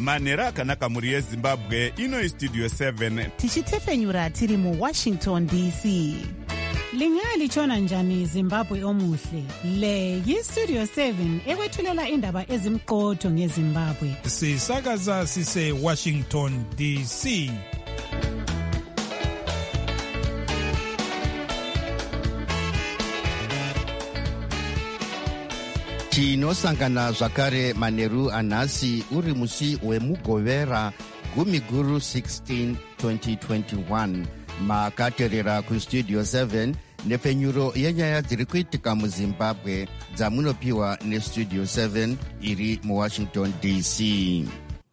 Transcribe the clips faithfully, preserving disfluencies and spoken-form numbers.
manhero akanaka mhuri yezimbabwe. Ino Studio seven tichitefenyura tiri muWashington D C. Lingalitshona njani Zimbabwe omuhle? Le yiStudio seven ekwethulela indaba ezimqotho ngeZimbabwe. Sisakaza sise Washington D C. Tinosangana zvakare manheru anhasi uri musi wemugovera gumi guru sixteen twenty twenty-one. Makaterera kuStudio seven nepfenyuro yenyaya dziri kuitika muZimbabwe dzamunopiwa neStudio seven iri muWashington D C.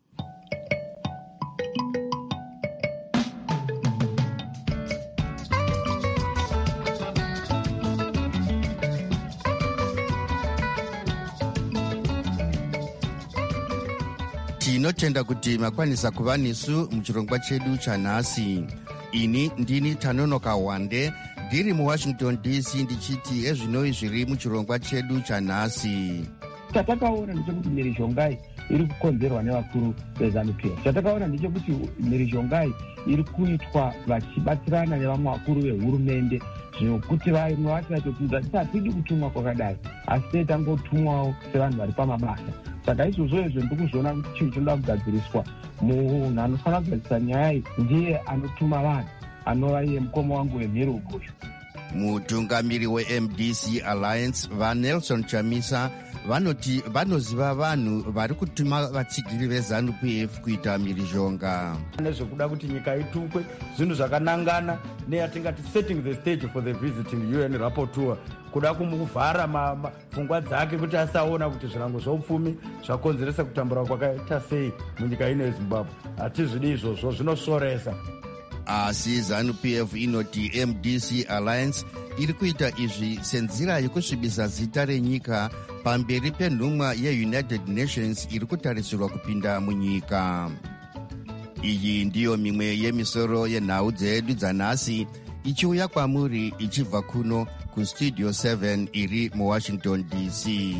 Tinotenda kuti makwanisa kuva nesu muchirongwa chedu chanhasi. Ini ndini Tanonoka Wande ndiri muWashington D C ndichiti ezvinoi zviri muchirongwa chedu chanhasi. Chatakaona ndechekuti mhirizhongai iri kukonzerwa nevakuru veZANU-P F. Chatakaona ndechekuti mhirizhongai iri kuitwa vachibatsirana nevamwe vakuru vehurumende zvekuti vamwe vachatotiudza kuti hatidi kutumwa kwakadai asi tangotumwawo sevanhu vari pamabasa. Saka izvozvo izvo ndikuzviona kuti chinhu chinoda kugadziriswa. Munhu anofanira kugadzirisa nyaya iyi ndiye anotuma vanhu, anova iye mukoma wangu wemhiri ugoyo. Mutungamiri weM D C Alliance vaNelson Chamisa vanoti vanoziva vanhu vari kutuma vatsigiri veZANU-P F kuita mhirizhonga. Nezvekuda kuti nyika itukwe, zvinhu zvakanangana neyatingati setting the stage for the visiting U N rapporteur, kuda kumuvhara pfungwa dzake kuti asaona kuti zvirango zvoupfumi zvakonzeresa kutambura kwakaita sei munyika ino yeZimbabwe. Hatizvidi izvozvo, zvinosoresa. Asi ZANU-P F inoti M D C Alliance iri kuita izvi senzira yekusvibisa zita renyika pamberi penhumwa yeUnited Nations iri kutarisirwa kupinda munyika. Iyi ndiyo mimwe yemisoro yenhau dzedu dzanhasi ichiuya kwamuri ichibva kuno kuStudio seven iri muWashington D C.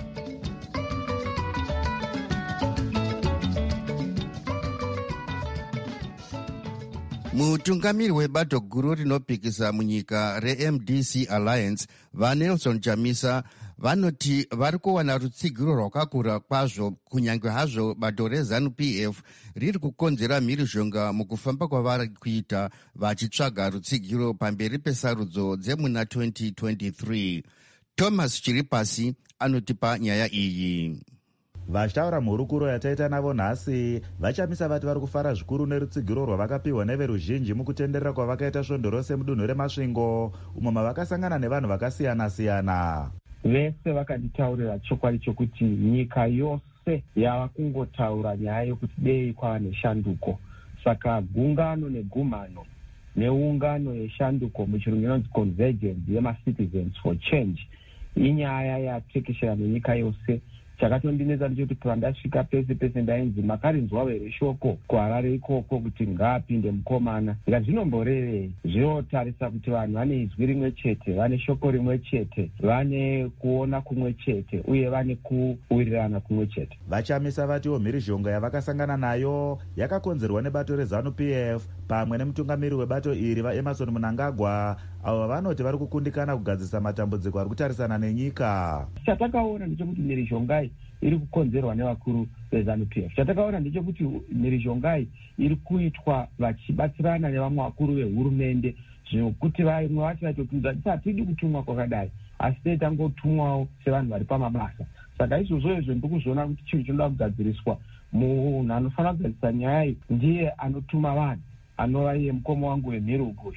Mutungamiri webato guru rinopikisa munyika reM D C Alliance vaNelson Chamisa vanoti vari kuwana rutsigiro rwakakura kwazvo kunyange hazvo bato reZANU-P F riri kukonzera mhirizhonga mukufamba kwavari kuita vachitsvaga rutsigiro pamberi pesarudzo dzemuna twenty twenty-three. Thomas Chiripasi anotipa nyaya iyi. Vachitaura mhurukuro yataita navo nhasi, vaChamisa vati vari kufara zvikuru nerutsigiro rwavakapiwa neveruzhinji mukutenderera kwavakaita svondo rose mudunhu reMasvingo, umo mavakasangana nevanhu vakasiyana-siyana. Vese vakanditaurira chokwadi chokuti nyika yose yava kungotaura nyaya yokuti dei kwava neshanduko. Saka gungano negumhano neungano yeshanduko muchirungu inonzi convergence yemaCitizens for Change inyaya yatekeshera nenyika yose. Chakatondinetsa ndechoti pandasvika pese pese ndainzi makarinzwa here shoko kuHarare ikoko kuti ngaapinde mukomana. Saka zvinomborevei? Zvinotarisa kuti vanhu vane izwi rimwe chete, vane shoko rimwe chete, vane kuona kumwe chete uye vane kuwirirana kumwe chete. VaChamisa vatiwo mhirizhonga yavakasangana nayo yakakonzerwa nebato reZANU-P F pamwe nemutungamiri webato iri vaEmerson Mnangagwa, avo vanoti vari kukundikana kugadzisa matambudziko ari kutarisana nenyika. Chatakaona ndechekuti mhirizhongai iri kukonzerwa nevakuru veZANU-P F. Chatakaona ndechekuti mhirizhongai iri kuitwa vachibatsirana nevamwe vakuru vehurumende zvekuti vamwe vacho vachatotiudza kuti hatidi kutumwa kwakadai asi tangotumwawo sevanhu vari pamabasa. Saka izvozvo izvo ndikuzviona kuti chinhu chinoda kugadziriswa. Munhu anofanira kugadzisa nyaya iyi ndiye anotuma vanhu, anova iye mukoma wangu wemhiri ugoyo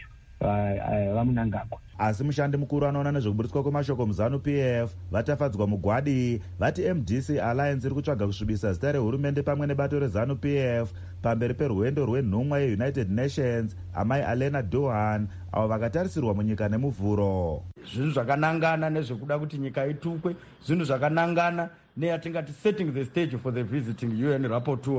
vaMnangagwa. Asi mushandi mukuru anoona nezvekuburitswa kwemashoko muZANU-P F vatafadzwa mugwadi vati M D C Alliance iri kutsvaga kusvibisa zita rehurumende pamwe nebato reZANU-P F pamberi perwendo rwenhumwa yeUnited Nations amai Alena Dohan avo vakatarisirwa munyika nemuvhuro. Zvinhu zvakanangana nezvekuda kuti nyika itukwe, zvinhu zvakanangana neyatingati setting the stage for the visiting U N rapporteur,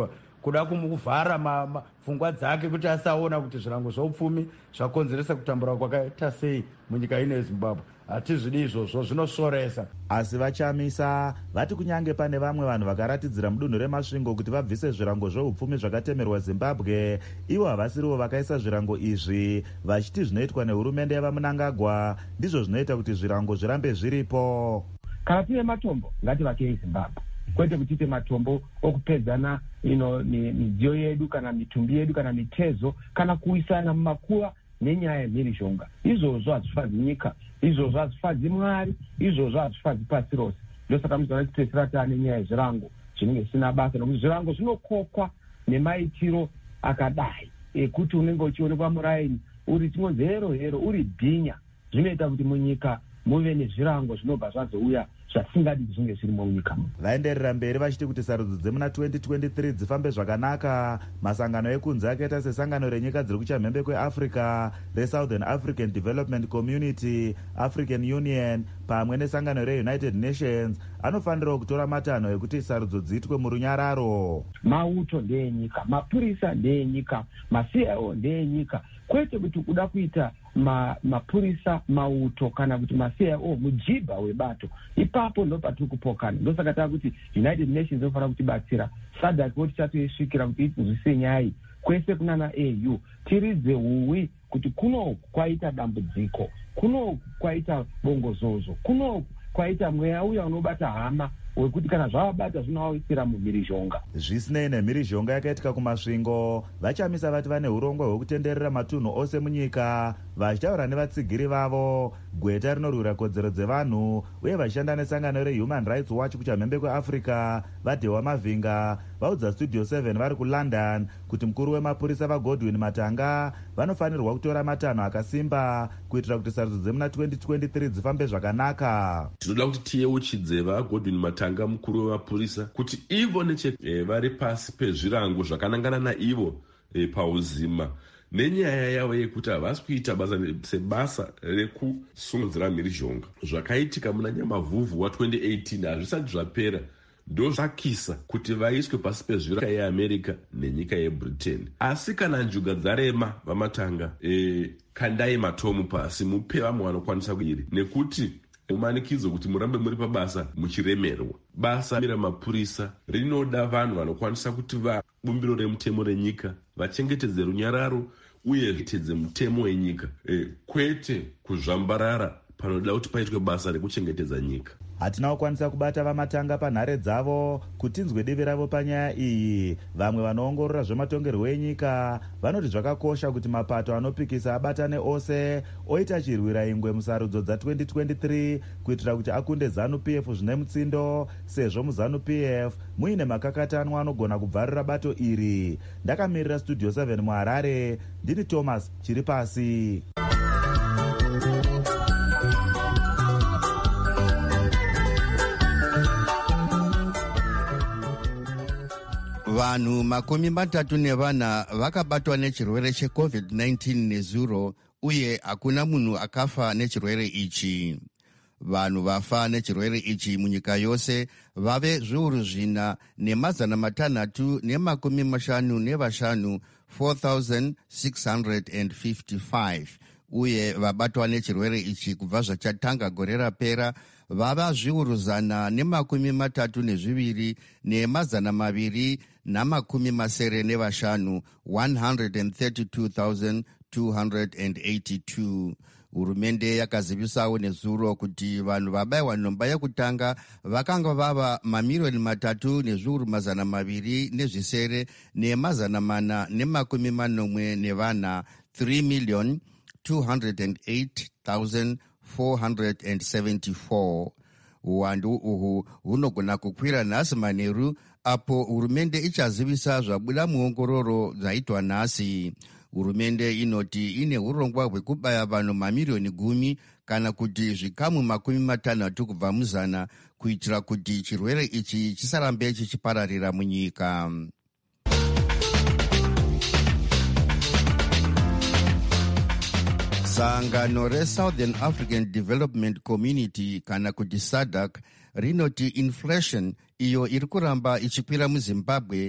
kuda kumuvhara pfungwa dzake kuti asaona kuti zvirango zveupfumi zvakonzeresa kutambura kwakaita sei munyika ino yezimbabwe. Hatizvidi izvozvo, zvinosoresa. Asi vachamisa vati kunyange pane vamwe vanhu vakaratidzira mudunhu remasvingo kuti vabvise zvirango zveupfumi zvakatemerwa Zimbabwe, ivo havasirivo vakaisa zvirango izvi, vachiti zvinoitwa nehurumende yavamunangagwa ndizvo zvinoita kuti zvirango zvirambe zviripo. Kana tine matombo ngativakei Zimbabwe, kwete kutiite matombo okupedzana ino midziyo yedu kana mitumbi yedu kana mitezo kana kuisana mumakuva nenyaya yemhirizhonga. Izvozvo hazvifadzi nyika, izvozvo hazvifadzi Mwari, izvozvo hazvifadzi pasi rose. Ndosaka muzoona tichipedzisira taane nyaya yezvirango zvinenge zvisina basa, nokuti zvirango zvinokokwa nemaitiro akadai ekuti unenge uchionekwa muraini uri chingonzi hero hero uri bhinya. Zvinoita kuti munyika muve nezvirango zvinobva zvazouya zvatisingadi zvinge zvirimo munyika. Vaenderera mberi vachiti kuti sarudzo dzemuna twenty twenty-three dzifambe zvakanaka, masangano ekunze akaita sesangano renyika dziri kuchamhembe kweAfrica reSouthern African Development Community, African Union pamwe nesangano reUnited Nations anofanirawo kutora matanho ekuti sarudzo dziitwe murunyararo. Mauto ndeyenyika, mapurisa ndeyenyika, maC I O ndeyenyika, kwete kuti kuda kuita ma, mapurisa mauto kana kuti maC I O mujibha webato. Ipapo ndo patiri kupokana. Ndosaka tava kuti United Nations inofanira kutibatsira, SADC kuti chatoisvikira kuti itinzwise nyaya kwese kunana A U, tiridze huwi kuti kunoku kwaita dambudziko, kunoku kwaita bongozozo, kunoku kwaita mweya uya unobata hama wekuti kana zvavabata zvinovawisira mumhirizhonga. Zvisinei nemhirizhonga yakaitika kumasvingo, vachamisa vati vane urongwa hwekutenderera matunhu ose munyika, vachitaura nevatsigiri vavo, gweta rinorwira kodzero dzevanhu uye vachishanda nesangano reHuman Rights Watch kuchamhembe kweAfrica, vaDhewa Mavhinga vaudza Studio seven vari kuLondon kuti mukuru wemapurisa vaGodwin Matanga vanofanirwa kutora matanho akasimba kuitira kuti sarudzo dzemuna twenty twenty-three dzifambe zvakanaka. Tinoda kuti tiyeuchidze vaGodwin Matanga mukuru wemapurisa kuti ivo neche e, vari pasi pezvirango zvakanangana naivo e, pauzima nenyaya yavo yekuti havasi kuita basa sebasa rekusungudzira mhirizhonga. Zvakaitika muna Nyamavhuvhu wa twenty eighteen hazvisati zvapera ndo zvakisa kuti vaiswe pasi pezvirango yeAmerica nenyika yeBritain. Asi kana njuga dzarema vaMatanga, e, kandai matomu pasi mupe vamwe vanokwanisa kuiri, nekuti umanikidzo kuti murambe muri pabasa muchiremerwa. Basa mira mapurisa rinoda vanhu vanokwanisa kuti vabumbiro remutemo renyika vachengetedze runyararo uye zvitedze mutemo wenyika, e, kwete kuzvambarara panoda kuti paitwe basa rekuchengetedza nyika. Hatina kukwanisa kubata vaMatanga panhare dzavo kuti tinzwe divi ravo panyaya iyi. Vamwe vanoongorora zvematongerwo enyika vanoti zvakakosha kuti mapato anopikisa abatane ose oita chirwira ingwe musarudzo dza-twenty twenty-three kuitira kuti akunde ZANU-P F zvine mutsindo, sezvo muZANU-P F muine makakatanwa anogona kubvarira bato iri. Ndakamirira Studio seven muHarare, ndini Thomas Chiripasi. Vanhu makumi matatu nevana vakabatwa nechirwere checovid nineteen nezuro uye hakuna munhu akafa nechirwere ichi. Vanhu vafa nechirwere ichi munyika yose vave zviuru zvina nemazana matanhatu nemakumi mashanu nevashanu, four thousand six hundred fifty-five, uye vabatwa nechirwere ichi kubva zvachatanga gore rapera vava zviuru zana nemakumi matatu nezviviri nemazana maviri namakumi masere nevashanu, one hundred thirty-two thousand two hundred eighty-two. Hurumende yakazivisawo nezuro kuti vanhu vabayiwa nhomba yekutanga vakanga vava mamiliyoni matatu nezviuru mazana maviri nezvisere nemazana mana nemakumi manomwe nevana, three million two hundred eight thousand four hundred seventy-four. Uwandu uhu hunogona kukwira nhasi manheru apo hurumende ichazivisa zvabuda muongororo dzaitwa nhasi. Hurumende inoti ine urongwa hwekubaya vanhu mamiliyoni gumi kana kuti zvikamu makumi matanhatu kubva muzana kuitira kuti chirwere ichi chisarambe chichipararira munyika. Sangano reSouthern African Development Community kana kuti SADC rinoti inflation iyo iri kuramba ichikwira muZimbabwe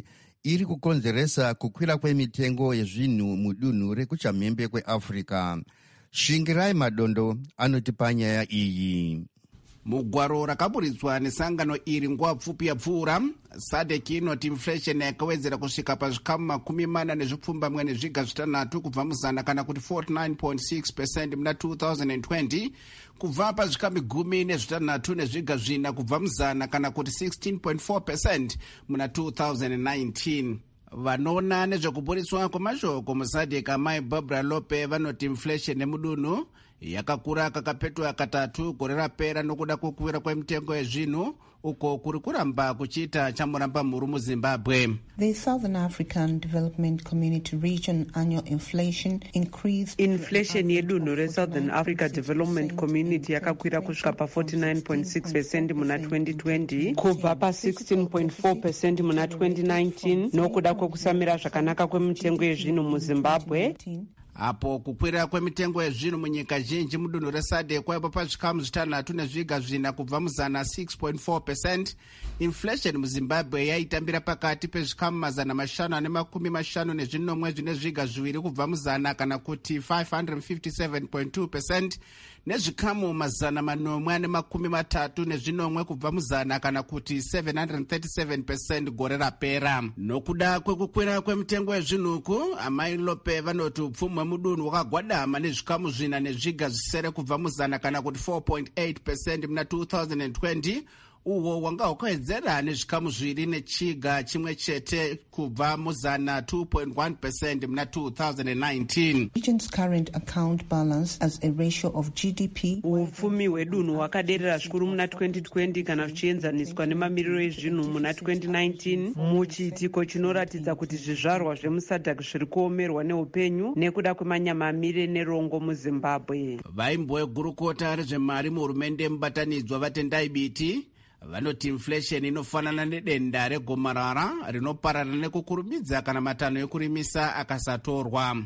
iri kukonzeresa kukwira kwemitengo yezvinhu mudunhu rekuchamhembe kweafrica. Shingirai Madondo anoti panyaya iyi. Mugwaro rakaburitswa nesangano iri nguva pfupi yapfuura, sadek inoti inflation yakawedzera kusvika pazvikamu makumi mana nezvipfumbamwe nezviga zvitanhatu kubva muzana kana kuti forty-nine point six percent muna two thousand twenty kubva pazvikamu gumi nezvitanhatu nezviga zvina kubva muzana kana kuti sixteen point four percent muna two thousand nineteen. Vanoona nezvekuburitswa kwemashoko musadek amai Barbara Lope vanoti inflation yemudunhu yakakura kakapetwa katatu gore rapera nokuda kwokuwira kwemitengo yezvinhu uko kuri kuramba kuchiita chamuramba mhuru muZimbabwe. The Southern African Development Community Region annual inflation increased. Inflation yedunhu reSouthern Africa Development Community yakakwira kusvika pa forty-nine point six percent muna twenty twenty kubva pa sixteen point four percent muna twenty nineteen nokuda kwekusamira zvakanaka kwemitengo yezvinhu muZimbabwe. Apo kukwira kwemitengo yezvinhu munyika zhinji mudunhu resadek kwaiva pazvikamu zvitanhatu nezviga zvina kubva muzana six point four percent. Inflation muZimbabwe yaitambira pakati pezvikamu mazana mashanu ane makumi mashanu nezvinomwe zvine zviga zviviri kubva muzana kana kuti five hundred fifty-seven point two percent nezvikamu mazana manomwe ane makumi matatu nezvinomwe kubva muzana kana kuti seven hundred thirty-seven percent gore rapera. Nokuda kwekukwira kwemitengo yezvinhuku, amai Lope vanoti upfumi hwemudunhu hwakagwadama nezvikamu zvina nezviga zvisere kubva muzana kana kuti four point eight percent muna two thousand twenty uwo wanga hwakawedzera nezvikamu zviri nechiga chimwe chete kubva muzana two point one percent muna two thousand nineteen. Region's current account balance as a ratio of G D P. Upfumi hwedunhu hwakaderera zvikuru muna twenty twenty kana zvichienzaniswa nemamiriro ezvinhu muna twenty nineteen muchiitiko chinoratidza kuti zvizvarwa zvemusadhak zviri kuomerwa neupenyu nekuda kwemanyamamire nerongo muZimbabwe. Vaimbogurukota rezvemari muhurumende mubatanidzwa vatendai biti vanoti inflation inofanana nedenda regomarara rinoparara nekukurumidza kana matanho ekurimisa akasatorwa.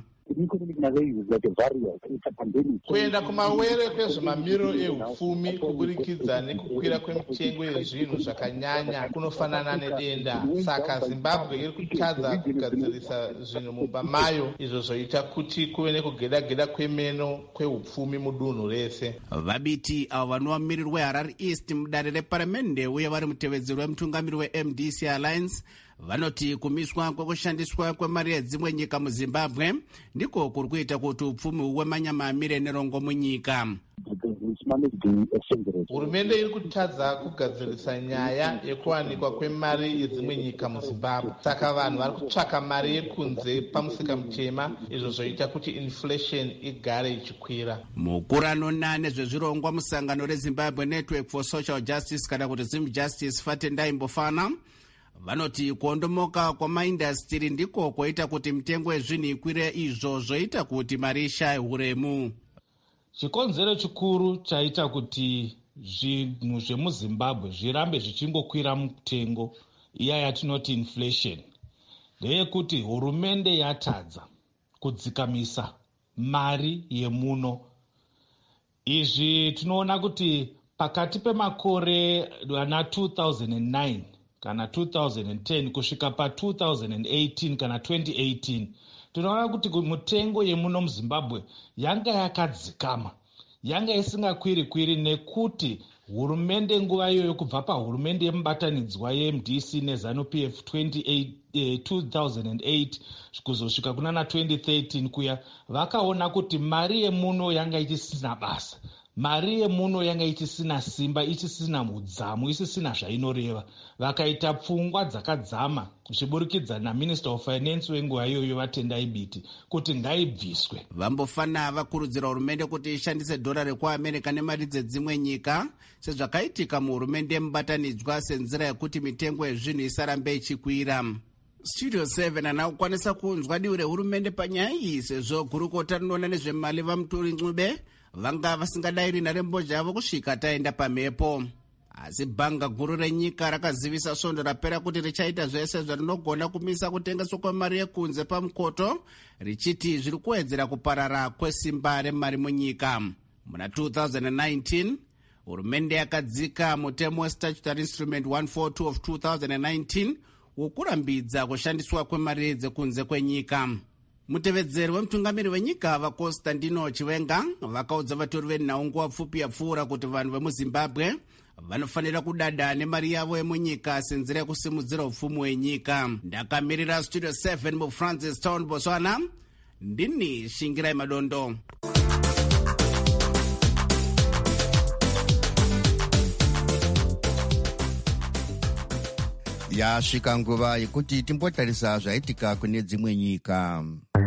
Kuenda kumawere kwezvemamiriro ehupfumi kuburikidza nekukwira kwemitengo yezvinhu zvakanyanya kunofanana nedenda. Saka Zimbabwe iri kutadza kugadzirisa zvinhu mumba mayo, izvo zvoita kuti kuve nekugeda-geda kwemeno kwehupfumi mudunhu rese. Vabiti avo vanova mumiriri weHarare East mudare reparamende uye vari mutevedzeri wemutungamiri weM D C Alliance vanoti kumiswa kwekushandiswa kwemari yedzimwe nyika muZimbabwe ndiko kuri kuita kuti upfumi hwemanyamamire nerongo munyika. Hurumende iri kutadza kugadzirisa nyaya yekuwanikwa kwemari yedzimwe nyika muZimbabwe. Saka vanhu vari kutsvaka mari yekunze pamusika mutema, izvo zvoita kuti inflation igare ichikwira. Mukuru anoona nezvezvirongwa musangano reZimbabwe Network for Social Justice kana kuti Zim Justice Fatendai Mbofana vanoti kuondomoka kwamaindastiri ndiko kwoita kuti mitengo yezvinhu ikwire, izvo zvoita kuti mari ishaye uremu. Chikonzero chikuru chaita kuti zvinhu zvemuZimbabwe zvirambe zvichingokwira mutengo iya yatinoti inflation ndeyekuti hurumende yatadza kudzikamisa mari yemuno. Izvi tinoona kuti pakati pemakore ana two thousand nine kana two thousand ten kusvika pa two thousand eighteen kana twenty eighteen tinoona kuti mutengo yemuno muZimbabwe yanga yakadzikama, yanga isingakwiri kwiri nekuti hurumende nguva iyoyo kubva pahurumende yemubatanidzwa yeM D C neZANU-P F two thousand eight kuzosvika kunana twenty thirteen kuya vakaona kuti mari yemuno yanga ichisina basa, mari yemuno yanga ichisina simba, ichisina udzamu, isisina zvainoreva. Vakaita pfungwa dzakadzama zviburikidza naMinister of Finance wenguva iyoyo Vatendai Biti kuti ngaibviswe. Vambofana vakurudzira hurumende kuti ishandise dhora rekuAmerica nemari dzedzimwe nyika sezvakaitika muhurumende yemubatanidzwa senzira yekuti mitengo yezvinhu isarambe ichikwira. Studio seven ana kukwanisa kunzwa divi rehurumende panyaya iyi sezvo gurukota rinoona nezvemali vaMuturi Ncube vanga vasingadayiri nharembozha yavo kusvika taenda pamhepo. Asi bhanga guru renyika rakazivisa svondo rapera kuti richaita zvese zvarinogona kumisa kutengeswa kwemari yekunze pamukoto, richiti zviri kuwedzera kuparara kwesimba remari munyika. Muna two thousand nineteen hurumende yakadzika mutemo weStatutory Instrument one forty-two of two thousand nineteen wokurambidza kushandiswa kwemari dzekunze kwenyika. Mutevedzeri wemutungamiri wenyika vaConstantino Chiwenga vakaudza vatori venhau nguva pfupi yapfuura kuti vanhu vemuzimbabwe vanofanira kudada nemari yavo yemunyika senzira yekusimudzira upfumi hwenyika. Ndakamirira Studio seven muFrancis Town, Botswana. Ndini Shingirai Madondo. Yasvika nguva yekuti timbotarisa zvaitika kune dzimwe nyika.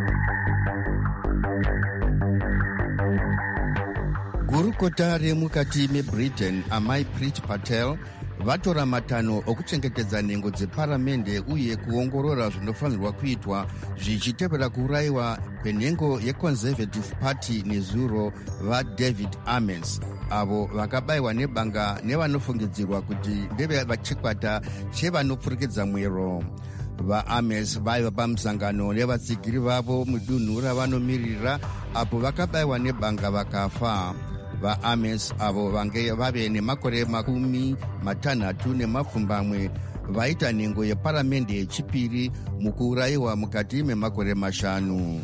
Gurukota remukati meBritain Amai Preet Patel vatora matanho okuchengetedza nhengo dzeparamende uye kuongorora zvinofanirwa kuitwa zvichitevera kuurayiwa kwenhengo yeConservative Party nezuro vaDavid Amess, avo vakabayiwa nebanga nevanofungidzirwa kuti ndeve vachikwata chevanopfurikidza mwero. VaAmess vaiva pamusangano nevatsigiri vavo mudunhu ravanomirira apo vakabayiwa nebanga vakafa. VaAmess avo vange vave nemakore makumi matanhatu nemapfumbamwe vaita nhengo yeparamende yechipiri mukuurayiwa mukati memakore mashanu.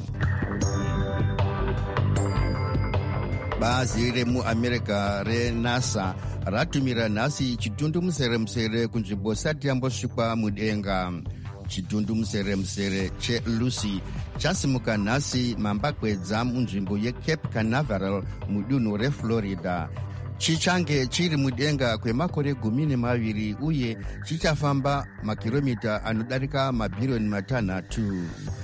Bazi remuamerica reNASA ratumira nhasi chitundumuseremusere kunzvimbo isati yambosvikwa mudenga. Chitundumuseremusere cheLucy chasimuka nhasi mambakwedza munzvimbo yeCape Canaveral mudunhu reFlorida. Chichange chiri mudenga kwemakore gumi nemaviri uye chichafamba makiromita anodarika mabhiriyoni matanhatu.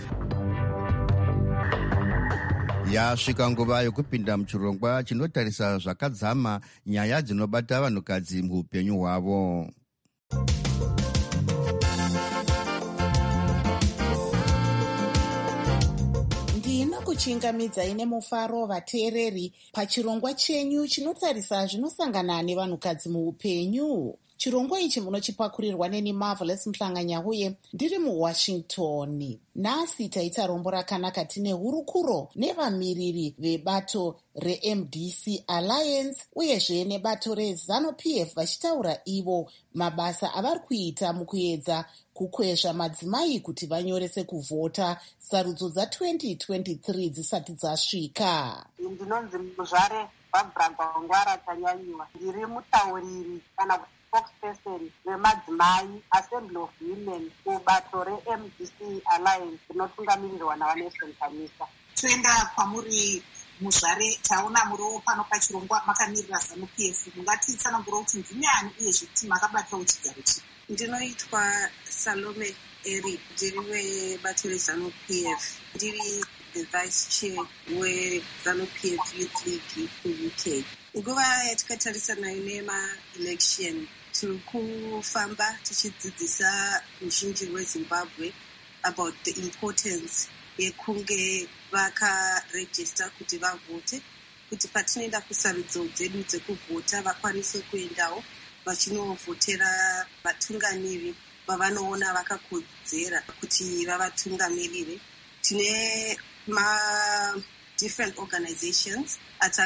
Yasvika nguva yokupinda muchirongwa chinotarisa zvakadzama nyaya dzinobata vanhukadzi muupenyu hwavo. Kuchingamidzai nemufaro vateereri pachirongwa chenyu chinotarisa zvinosangana nevanhukadzi muupenyu. Chirongwa ichi munochipakurirwa neni Marvelous Mhlanganya uye ndiri muWashington. Nhasi taita rombo rakanaka tine hurukuro nevamiriri vebato reM D C Alliance uyezve nebato reZANU-P F vachitaura ivo mabasa avari kuita mukuedza kukwezva madzimai kuti vanyorese kuvhota sarudzo dza-twenty twenty-three dzisati dzasvika. Ndinonzi Muzvare Barbara Ngwangwara Tanyanyiwa. Ndiri mutauriri kana spokesperson wemadzimai Assembly of Women kubato reM D C Alliance rinotungamirirwa naVanelson Chamisa. Toenda kwamuri Muzvare, taona muriwo pano pachirongwa makamirira ZANU-P F. Mungatitsanangura kuti ndiniani uyezve kuti makabatawo chigaro chipi? Ndinoitwa Salome Eri, ndiri webato reZANU-P F. Ndiri the vice chair weZANU-P F Youth League kuU K. Nguva yatikatarisa nayo nema-election tiri kufamba tichidzidzisa ruzhinji rweZimbabwe about the importance yekunge vakarejista kuti vavhote, kuti patinoenda kusarudzo dzedu dzekuvhota vakwanise kuendawo vachinovhotera vatungamiri vavanoona vakakodzera kuti vavatungamirire. Tine ma different organizations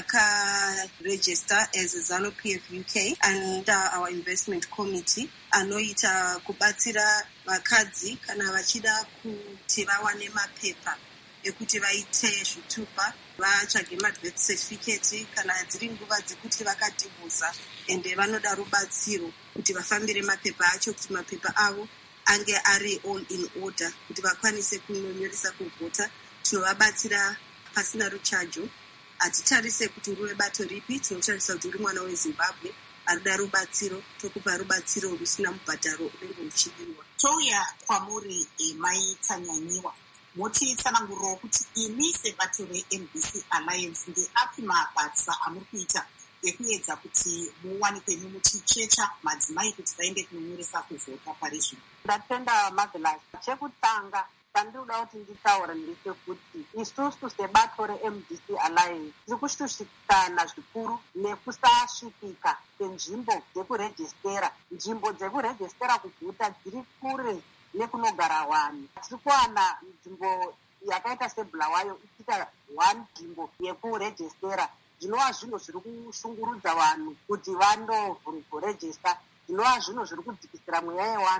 ataka register as ZANU-P F U K and uh, our investment committee anoita kubatsira vakadzi kana vachida kuti vawane mapepa ekuti vaite zvitupa, vatsvage mabirth certificate kana dziri nguva dzekuti vakadhivorsa ende vanoda rubatsiro kuti vafambire mapepa acho kuti mapepa avo ange ari all in order kuti vakwanise kunonyoresa kuvhota. Tinovabatsira pasina ruchajo. Hatitarise kuti uri webato ripi, tinotarisa kuti uri mwana weZimbabwe arida rubatsiro, tokupa rubatsiro rusina mubhadharo unenge uchidiwa. Touya kwamuri Mai Tanyanyiwa, motitsanangurirawo kuti imi sebato reM D C Alliance ndeapi mabasa amuri kuita ekuedza kuti muwanikwe muchichecha madzimai kuti vaende kunonyoresa kuvhota pari zvino? Ndatenda Marvelous. Chekutanga pandinoda kuti nditaura ndechekuti isusu sebato reM D C Alliance tiri kushushikana zvikuru nekusasvikika kwenzvimbo dzekurejistera. Nzvimbo dzekurejistera kuvhota dziri kure nekunogara vanhu. Tiri kuwana nzvimbo yakaita seBulawayo ichiita one nzvimbo yekurejistera. Zvinova zvinhu zviri kushungurudza vanhu kuti vandorejista. Zvinova zvinhu zviri kudzikisira mweya yevanhu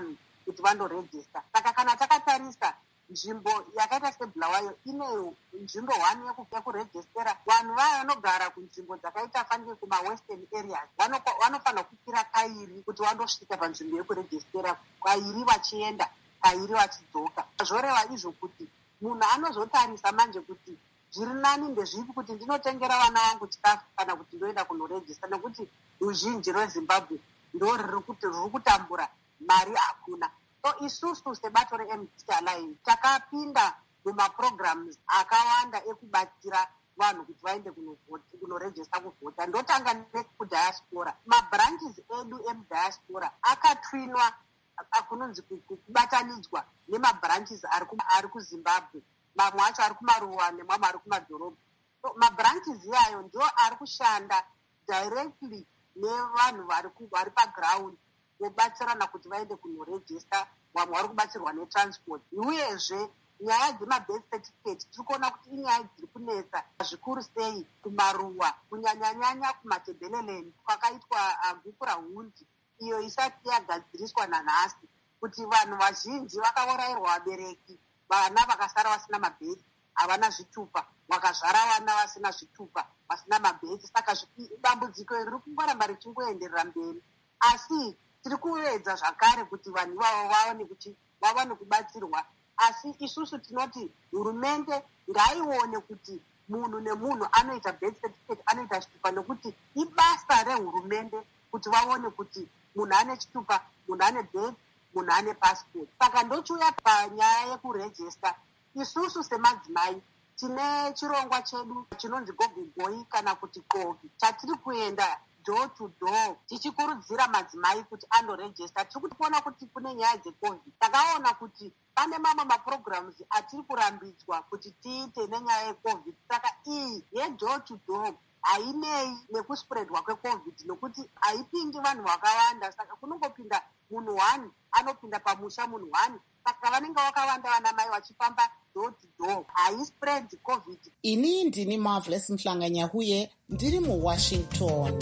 kuti vandorejista. Saka kana takatarisa nzvimbo yakaita sebulawayo ine nzvimbo one yekurejistera, vanhu vaya vanogara kunzvimbo dzakaita fanike kumawestern areas vanofanira kukwira kairi kuti vandosvika panzvimbo yekurejistera, kairi vachienda kairi vachidzoka. Zvoreva izvo kuti munhu anozotarisa manje kuti zviri nani ndezvipi kuti ndinotengera vana vangu chikafu kana kuti ndoenda kunorejista, nekuti ruzhinji rwezimbabwe ndo riri kutambura, mari hakuna. So isusu sebato re-M D C Alliance takapinda mumaprograms akawanda ekubatsira vanhu kuti vaende kunorejista kuvhota. Ndotanga nekudhayasipora, mabranches edu emudiaspora akatwinwa kunonzi kubatanidzwa nemabranches ari kuzimbabwe, mamwe acho ari kumaruwa nemamwe ari kumadhorobha. So mabranches iyayo ndio ari kushanda directly nevanhu vari paground vobatsirana kuti vaende kunorejista, vamwe vari kubatsirwa netransport. Uyezve nyaya dzemabirth certificate tiri kuona kuti inyaya dziri kunetsa zvikuru sei kumaruwa, kunyanyanyanya kumatebheleleni kwakaitwa gukura hundi iyo isati yagadziriswa nanhasi, kuti vanhu vazhinji vakaurayirwa vabereki, vana vakasara vasina mabheti, havana zvitupa, vakazvara vana vasina zvitupa, vasina mabheti. Saka dambudziko riri kungoramba richingoenderera mberi, asi tiri kuedza zvakare kuti vanhu ivavo vaone kuti vawane kubatsirwa. Asi isusu tinoti hurumende ngaione kuti munhu nemunhu anoita birth certificate, anoita chitupa, nekuti ibasa rehurumende kuti vaone kuti munhu ane chitupa, munhu ane birth, munhu ane passport. Saka ndochiuya panyaya yekurejista. Isusu semadzimai tine chirongwa chedu chinonzi gogogoi kana kuti kogi, chatiri kuenda door to door tichikurudzira madzimai kuti andorejista. Tiri kuona kuti kune nyaya dzecovid, takaona kuti pane mamwe maprograms atiri kurambidzwa kuti tiite nenyaya yecovid. Saka iyi yedoor to door hainei nekuspreadwa kwecovid, nokuti haipindi vanhu vakawanda. Saka kunongopinda munhu one, anopinda pamusha munhu one, saka vanenge vakawanda vana mai vachifamba door to door, haispread covid. Ini ndini Marvelous Mhlanganyahuye ndiri muWashington.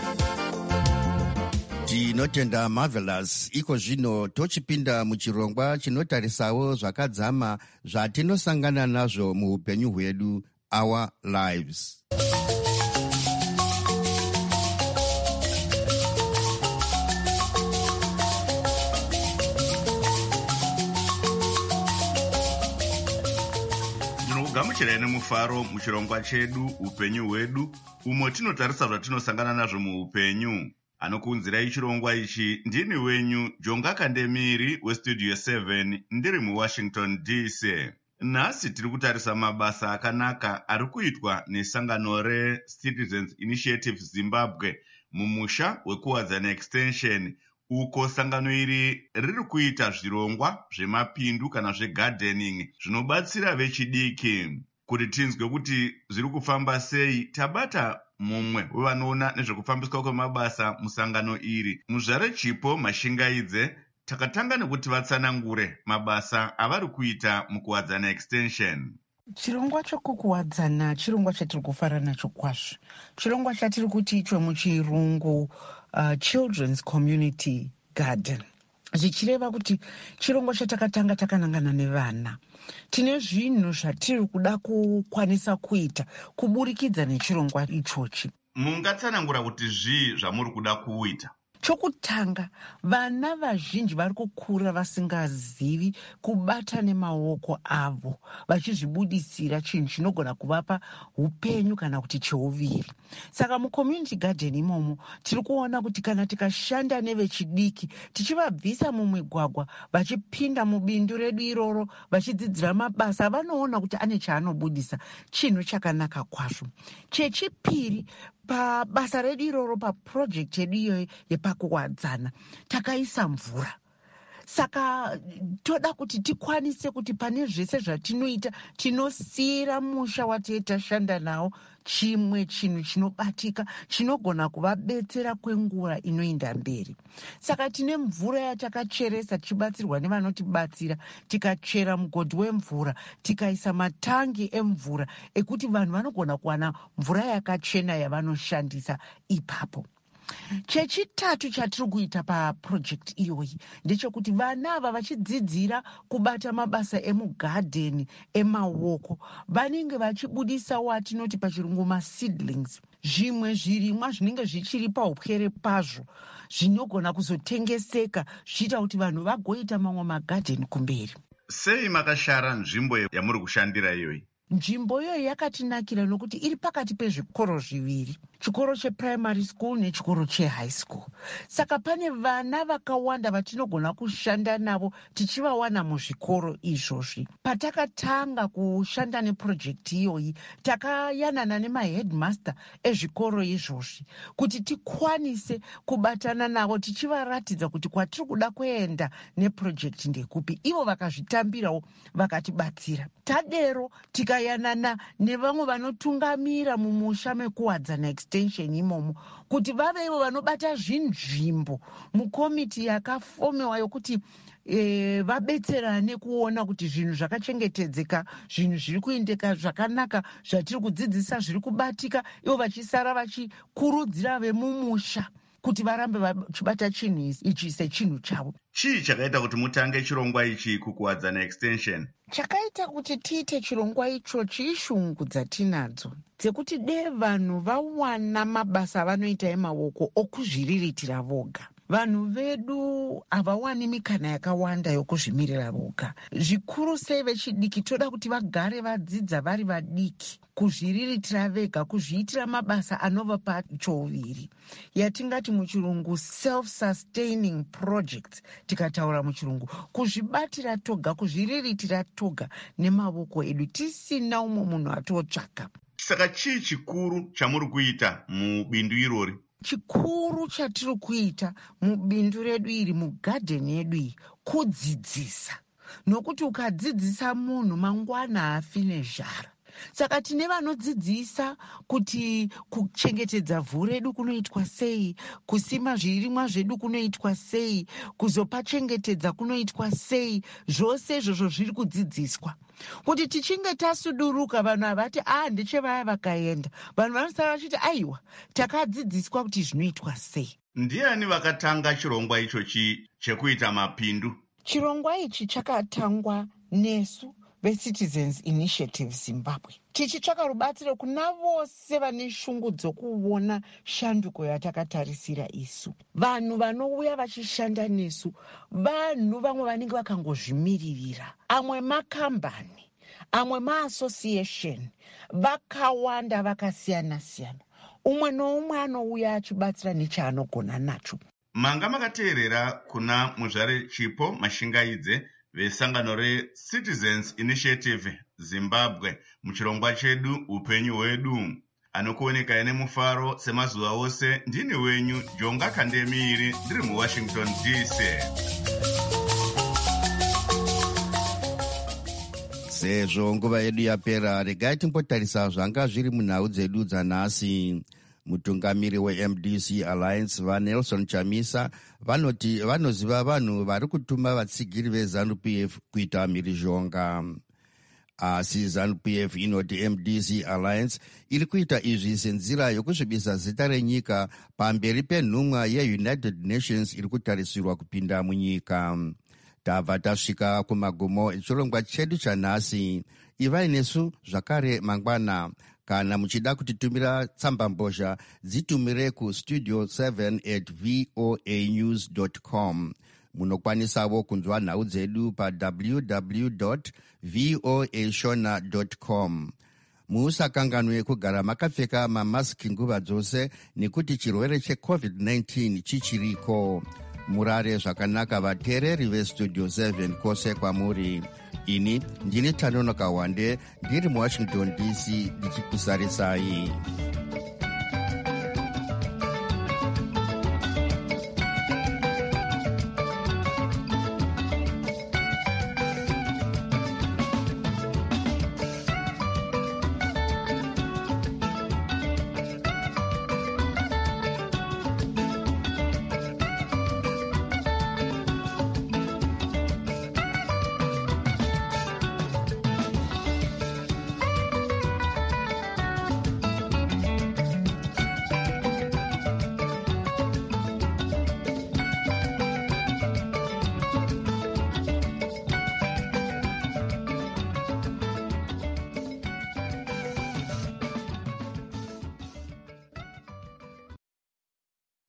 Tinotenda Marvelous. Iko zvino tochipinda muchirongwa chinotarisawo zvakadzama zvatinosangana nazvo muupenyu hwedu, Our Lives. gamuchirai nemufaro muchirongwa chedu upenyu hwedu, umo tinotarisa zvatinosangana nazvo muupenyu. Anokuunzirai chirongwa ichi ndini wenyu Jonga Kandemiri westudio seven ndiri muWashington D C. Nhasi tiri kutarisa mabasa akanaka ari kuitwa nesangano reCitizens Initiative Zimbabwe mumusha wekuwadzana extension, uko sangano iri riri kuita zvirongwa zvemapindu kana zvegardening zvinobatsira vechidiki. Kuti tinzwe kuti zviri kufamba sei, tabata mumwe wevanoona nezvekufambiswa kwemabasa musangano iri, Muzvare Chipo Mashingaidze. Takatanga nekuti vatsanangure mabasa avari kuita mukuwadzana extension. Chirongwa chokukuwadzana chirongwa chatiri kufara nacho kwazvo. Chirongwa chatiri kuti ichwe muchirungu uh, Children's Community Garden. Zvichireva kuti chirongwa chatakatanga takanangana nevana. Tine zvinhu zvatiri kuda kukwanisa kuita kuburikidza nechirongwa ichochi. Mungatsanangura kuti zvii zvamuri kuda kuita? Chokutanga, vana vazhinji vari kukura vasingazivi kubata nemaoko avo, vachizvibudisira chinhu chinogona kuvapa upenyu kana kuti cheuviri. Saka mucommunity garden imomo tiri kuona kuti kana tikashanda nevechidiki, tichivabvisa mumigwagwa, vachipinda mubindu redu iroro, vachidzidzira mabasa, vanoona kuti ane chaanobudisa, chinhu chakanaka kwazvo. Chechipiri, pabasa redu iroro, paproject yedu iyoyo yepakuwadzana, takaisa mvura. Saka toda kuti tikwanise kuti pane zvese zvatinoita tinosiyira musha watashanda nawo chimwe chinhu chinobatika chinogona kuvabetsera kwenguva inoenda mberi. Saka tine mvura yatakacheresa tichibatsirwa nevanotibatsira, tikachera mugodhi wemvura, tikaisa matangi emvura ekuti vanhu vanogona kuwana mvura yakachena yavanoshandisa ipapo. Chechitatu chatiri kuita paprojekti iyoyi ndechekuti vana ava vachidzidzira kubata mabasa emugadheni emaoko vanenge vachibudisa watinoti pachirungu maseedlings, zvimwe zvirimwa zvinenge zvichiri paupwere pazvo zvinogona kuzotengeseka zvichiita kuti vanhu vagoita mamwe magadheni kumberi. Sei makashara nzvimbo yamuri kushandira iyoyi? Nzvimbo iyoyi yakatinakira nokuti iri pakati pezvikoro zviviri, chikoro cheprimary school nechikoro chehigh school. Saka pane vana vakawanda vatinogona kushanda navo tichivawana muzvikoro izvozvi. Patakatanga kushanda neprojekti iyoyi takayanana nemaheadmaster ezvikoro izvozvi kuti tikwanise kubatana navo tichivaratidza kuti kwatiri kuda kuenda neprojekti ndekupi. Ivo vakazvitambirawo vakatibatsira. Tadero tikayanana nevamwe vanotungamira mumusha mekuwadzana extension imomo kuti vave ivo vanobata zvinzvimbo mukomiti yakafomewa yokuti e, vabetserane kuona kuti zvinhu zvakachengetedzeka, zvinhu zviri kuendeka zvakanaka, zvatiri kudzidzisa zviri kubatika, ivo vachisara vachikurudzira vemumusha kuti varambe vachibata chinhu ichi sechinhu chavo. Chii chakaita kuti mutange chirongwa ichi kukuwadzana extension? Chakaita kuti tiite chirongwa ichochi ishungu dzatinadzo dzekuti dei vanhu vawana mabasa avanoita emaoko okuzviriritira voga. Vanhu vedu havawani mikana yakawanda yokuzvimirira voga. Zvikuru sei vechidiki toda kuti vagare vadzidza vari vadiki, kuzviriritira vega, kuzviitira mabasa anovapa choviri, yatingati muchirungu self-sustaining projects. Tikataura muchirungu kuzvibatira toga, kuzviriritira toga nemavoko edu tisina umwe munhu atotsvaka. Saka chii chikuru chamuri kuita mubindu irori? Chikuru chatiri kuita mubindu redu iri, mugadheni yedu iyi, kudzidzisa. Nokuti ukadzidzisa munhu mangwana haafi nezhara. Saka tine vanodzidzisa kuti kuchengetedza vhu redu kunoitwa sei, kusima zvirimwa zvedu kunoitwa sei, kuzopachengetedza kunoitwa sei. Zvose izvozvo zviri kudzidziswa kuti tichinge tasuduruka vanhu havati ah ndechevaya vakaenda. Vanhu vanosara vachiti aiwa takadzidziswa kuti zvinoitwa sei. Ndiani vakatanga chirongwa ichochi chekuita mapindu? Chirongwa ichi chakatangwa nesu veCitizens Initiative Zimbabwe, tichitsvaka rubatsiro kuna vose vane shungu dzokuona shanduko yatakatarisira isu. Vanhu vanouya vachishanda nesu vanhu vamwe vanenge vakangozvimiririra, amwe makambani, amwe maassociation, vakawanda vakasiyana siyana. Umwe noumwe anouya achibatsira nechaanogona nacho. Manga makateerera kuna muzvare Chipo Mashingaidze vesangano reCitizens Initiative Zimbabwe muchirongwa chedu upenyu hwedu. Anokuonekai nemufaro semazuva ose ndini wenyu Jonga Kandemiri ndiri muWashington D C. Sezvo nguva yedu yapera, regai timbotarisa zvanga zviri munhau dzedu dzanhasi. Mutungamiri weM D C Alliance vaNelson Chamisa vanoti vanoziva vanhu vari kutuma vatsigiri veZANU-P F kuita mhirizhonga. Asi ZANU-P F inoti M D C Alliance iri kuita izvi senzira yokusvibisa zita renyika pamberi penhumwa yeUnited Nations iri kutarisirwa kupinda munyika. Tabva tasvika kumagumo echirongwa chedu chanhasi. Ivai nesu zvakare mangwana. Kana muchida kutitumira tsambambozha dzitumire ku studio seven at voa news dot com. Munokwanisawo kunzwa nhau dzedu pa w w w dot voa shona dot com. Musakanganwe kugara makapfeka mamasiki nguva dzose nekuti chirwere checovid nineteen chichiriko. Murare zvakanaka vateereri vestudio seven kwose kwamuri. Ini ndini Tanonoka Wande ndiri muWashington D C ndichikusarisai.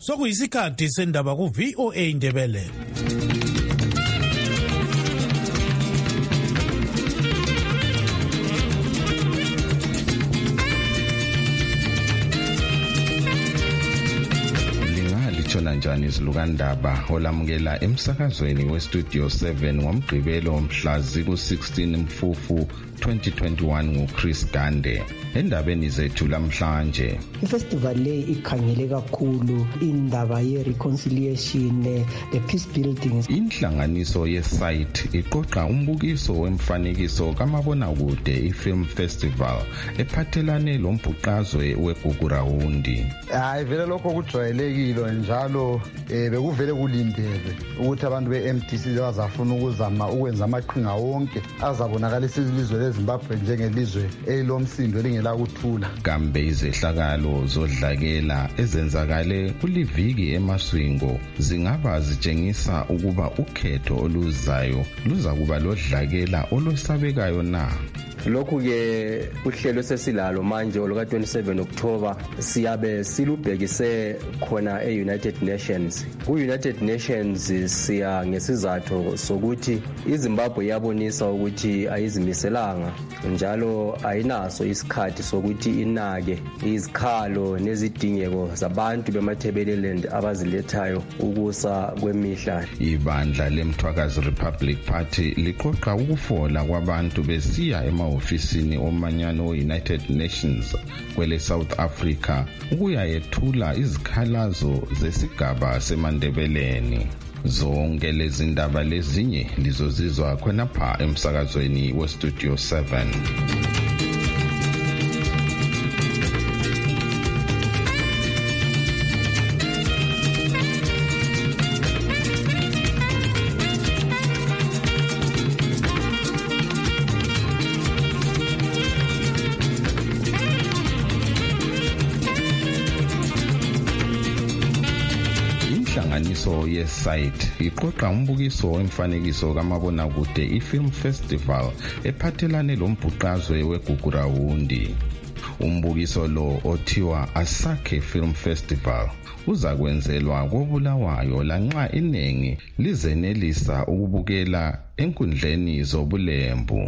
sokuyisikhathi sendaba ku-V O A Ndebele. Lingalitshona njani izilukandaba olamukela emsakazweni westudio seven ngomgqibelo mhla ziku-sixteen Mfufu twenty twenty-one nguChris Gande. Endabeni zethu lamhlanje, ifestival le ikhangele kakhulu indaba ye-reconciliation, the peace building. Inhlanganiso ye-site iqoqa umbukiso wemfanekiso kamabonakude i-film festival ephathelane lombhuqazwe weGugurawundi. Hayi vele lokho kujwayelekile njalo eh bekuvele kulindele ukuthi abantu be-M D C bazafuna ukuzama ukwenza amaqhinga wonke azabonakalisa ilizwe leZimbabwe njengelizwe elilomsindo elingela kuthula. Kambe izehlakalo zodlakela ezenzakale kuliviki eMaswingo zingaba zitshengisa ukuba ukhetho oluzayo luza kuba lodlakela olwesabekayo na? Lokhu-ke uhlelo sesilalo manje oluka twenty-seven October siyabe silubhekise khona e-United Nations. Ku-United Nations siya ngesizathu sokuthi iZimbabwe yabonisa ukuthi ayizimiselanga njalo ayinaso isikhathi sokuthi inake izikhalo nezidingeko zabantu bemathebeleland abazilethayo ukusa kwemihla. Ibandla leMthwakazi Republic Party liqoqa ukufola kwabantu besiya ema ofisini omanyano we-United Nations kwele South Africa ukuyayethula izikhalazo zesigaba semandebeleni. Zonke lezi ndaba lezinye lizozizwa khonapha emsakazweni westudio seven. Inhlanganiso ye-site iqoqa umbukiso wemfanekiso kamabonakude i-film festival ephathelane lombhuqazwe weGugurawundi. Umbukiso lo othiwa Asake Film Festival uza kwenzelwa koBulawayo lanxa iningi lizenelisa ukubukela enkundleni zobulembu.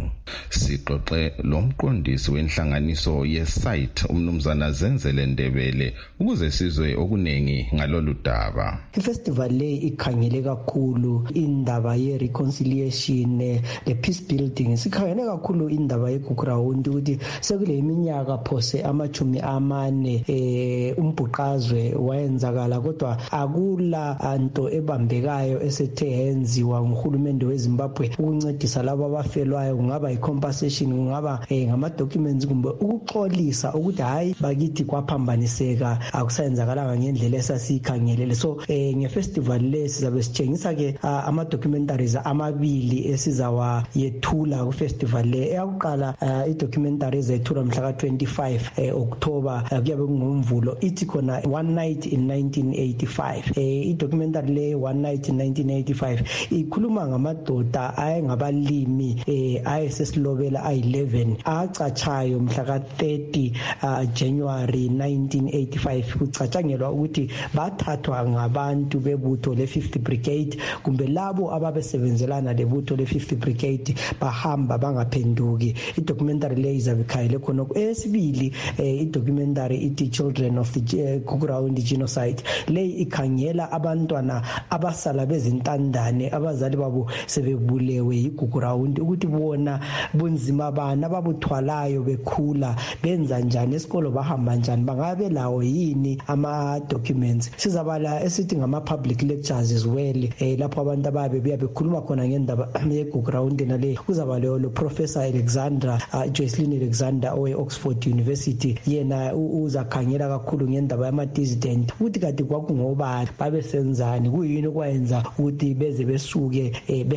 Siqoxe lomqondisi wenhlanganiso ye-site umnumzana Zenzele Ndebele ukuze sizwe okuningi ngalolu daba. Ifestival le ikhangele kakhulu indaba ye-reconciliation, the peace building. Sikhangele kakhulu indaba yeGugurawundi ukuthi sekule iminyaka phose amachumi amane eh umbhuqazwe wayenzakala kodwa akula anto ebambekayo esethe yenziwa nguhulumende weZimbabwe ukuncedisa labo abafelwayo, kungaba i-compensation, kungaba eh, ngama-documents kumbe ukuxolisa ukuthi hayi bakithi kwaphambaniseka akusayenzakalanga ngendlela esasiyikhangelele. So eh, nge-festival le sizabe sitshengisa-ke uh, ama-documentaries amabili esizawayethula ku-festival le. Eyakuqala uh, i-documentary ezayethula mhla ka-twenty-five eh, October uh, kuyabe kungumvulo, ithi khona One Night in nineteen eighty-five. Eh, i-documentary le One Night in nineteen eighty-five ikhuluma ngamadoda ayengabalimi eh ayesesilobela ayi-eleven acatshayo mhla ka-thirty uh, January nineteen eighty-five. Kucatshangelwa ukuthi bathathwa ngabantu bebutho le-fifth brigade kumbe labo ababesebenzelana lebutho le-fifth brigade bahamba bangaphenduki. I-documentary le izabe ikhayele khonokho. Esibili eh, i-documentary ithi Children of the uh, Gugurawundi Genocide. Le ikhangela abantwana abasala bezintandane abazali babo sebebulewe yiGugurawundi ukuthi bona bunzima bana babuthwalayo bekhula benza njani esikolo, bahamba njani, bangabe lawo yini ama documents. Sizabala esithi ngama public lectures as well eh lapho abantu ababe bekhuluma khona ngendaba yeGugurawundi nale. Kuzaba lo Professor Alexandra uh, Jocelyn Alexander owe Oxford University, yena uzakhangela kakhulu ngendaba yama dissident ukuthi kade kwakungobani babesenzani, kuyini okwayenza ukuthi beze besuke eh, behambe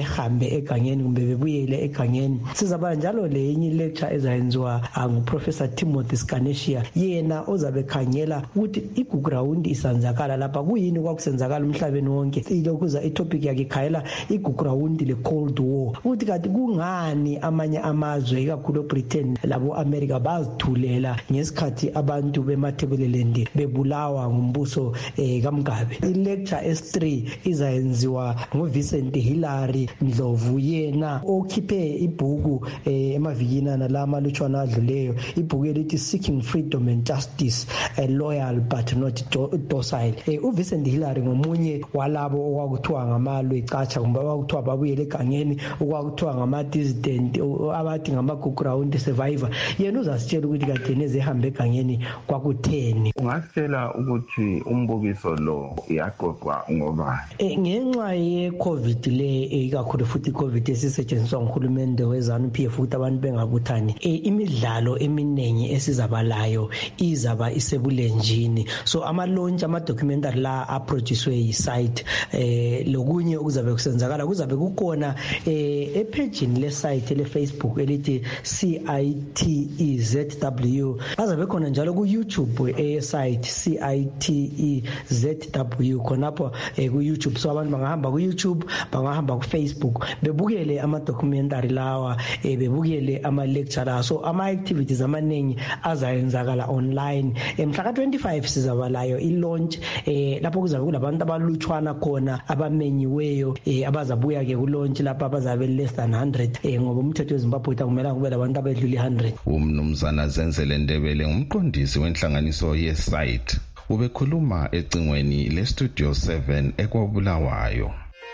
egangeni kumbe bebuyele egangeni. Sizaba njalo lenye lecture ezayenziwa nguprofessor Timothy Scanesia, yena ozabe khangela ukuthi igugu rawundi isanzakala lapha kuyini kwakusenzakala umhlabeni wonke. Ilokuza itopic yakhe khayela igugu rawundi le Cold War, ukuthi kanti kungani amanye amazwe ikakhulu Britain labo America bazithulela ngesikhathi abantu beMatabeleland bebulawa ngumbuso eh, kaMgabe. Ilecture S three izayenziwa nguVincent Hillary Ndlovu, yena okhiphe ibhuku eh, emavikini nala malutshwana adluleyo, ibhuku elithi Seeking Freedom and Justice, a Loyal but Not Docile. Eh, uVincent Hillary ngomunye walabo okwakuthiwa ngamalwe cacha kumbe okwakuthiwa babuyele egangeni, okwakuthiwa ngama-dissident, abathi ngama-ground survivor. Yena uzasitshela ukuthi kade nezihambe egangeni kwakutheni. Ungasitshela ukuthi umbukiso lo yaqoqwa ngobani? E, ngenxa ye-COVID le ikakhulu futhi i-COVID esisetshenziswa nguhulumende we-ZANU P F ukuthi abantu bengabuthani, e, imidlalo eminingi esizabalayo izaba isebulenjini. So ama-launch ama-documentary la aproduced yi-site eh lokunye okuzabe kusenzakala kuzabe kukhona eh epagini le-site le-Facebook elithi C I T E Z W. Bazabe khona njalo ku-YouTube e-site C I T E Z W khonapho eh, ku-YouTube. So abantu bangahamba ku-YouTube, bangahamba ku-Facebook bebukele ama-documentary lawa, eh, bebukele ama-lecture lawa. So ama-activities amaningi azayenzakala online. Mhla ka twenty-five sizabalayo i-launch eh lapho kuzabe kulabantu abalutshwana khona abamenyiweyo eh abazabuya ke ku-launch lapha abazabe less than one hundred eh ngoba umthetho weZimbabwe ukumela kube labantu abedlula one hundred. Umnumzana Zenzele Ndebele ngumqondisi wenhlanganiso ye-site ubekhuluma ecingweni le-Studio seven ekwabulawayo.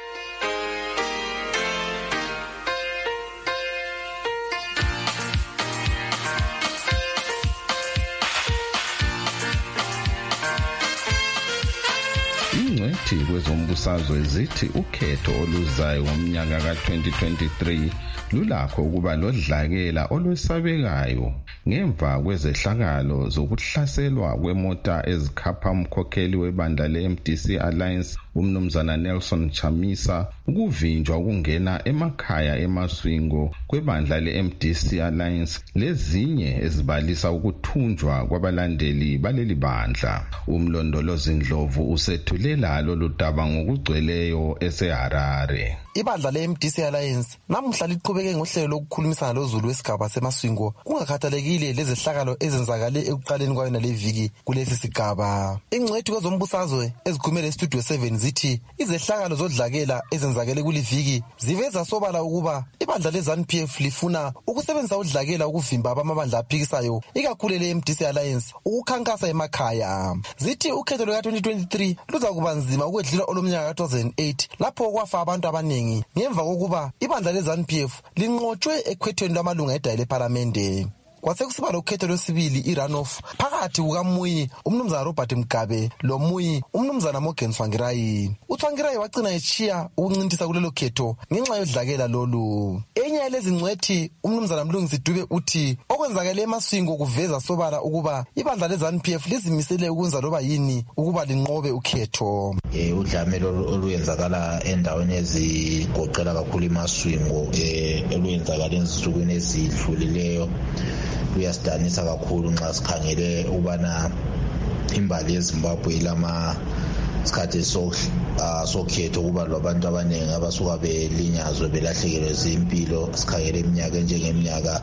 Ingcwethi kwezombusazwe zithi ukhetho oluzayo ngomnyaka ka twenty twenty-three lulakho ukuba lodlakela olwesabekayo ngemva kwezehlakalo zokuhlaselwa kwemota ezikhapha umkhokheli webandla le-M D C Alliance umnumzana Nelson Chamisa, ukuvinjwa ukungena emakhaya emaswingo kwebandla le-M D C Alliance lezinye ezibalisa ukuthunjwa kwabalandeli baleli bandla. Umlondolozi Ndlovu usethulela lolu daba ngokugcweleyo eseHarare. Ibandla le-M D C Alliance namuhla liqhubeke ngohlelo lokukhulumisana lozulu wesigaba semaswingo kungakhathalekile lezehlakalo ezenzakale ekuqaleni kwayo naleviki kulesi sigaba. Ingcwethi kwezombusazwe ezikhumele eStudio seven zithi izehlakalo zodlakela ezenzakele kuliviki ziveza sobala ukuba ibandla le-ZANU P F lifuna ukusebenzisa udlakela ukuvimba abamabandla aphikisayo ikakhulu le-M D C Alliance ukukhankasa emakhaya. Zithi ukhetho luka twenty twenty-three luza kuba nzima ukwedlula olomnyaka ka two thousand eight lapho kwafa abantu abaningi ngemva kokuba ibandla le-ZANU P F linqotshwe ekhwethweni lwamalunga edaya lePhalamende. Kwasekusiba lokhetho lwesibili i-runoff phakathi kukaMuyi umnumzana Robert Mugabe lo Muyi umnumzana Morgan Tsvangirai. uTsvangirai wagcina echiya ukuncintisa kulelo khetho ngenxa yodlakela lolu. Enye yalezi ngcwethi umnumzana Mlungisi Dube uthi okwenzakele emaswingo kuveza sobala ukuba ibandla le-ZANU P F lizimisele ukwenza loba yini ukuba linqobe ukhetho. Eh udlamelo oluyenzakala endaweni ezigoqela kakhulu emaswingo eh oluyenzakala ensukwini ezidlulileyo luyasidanisa kakhulu nxa sikhangele ubana imbali yeZimbabwe ilama isikhathi sokhetho kuba labantu abaningi abasuka belinyazwe belahlekelwe zimpilo. Sikhangele iminyaka enjengeminyaka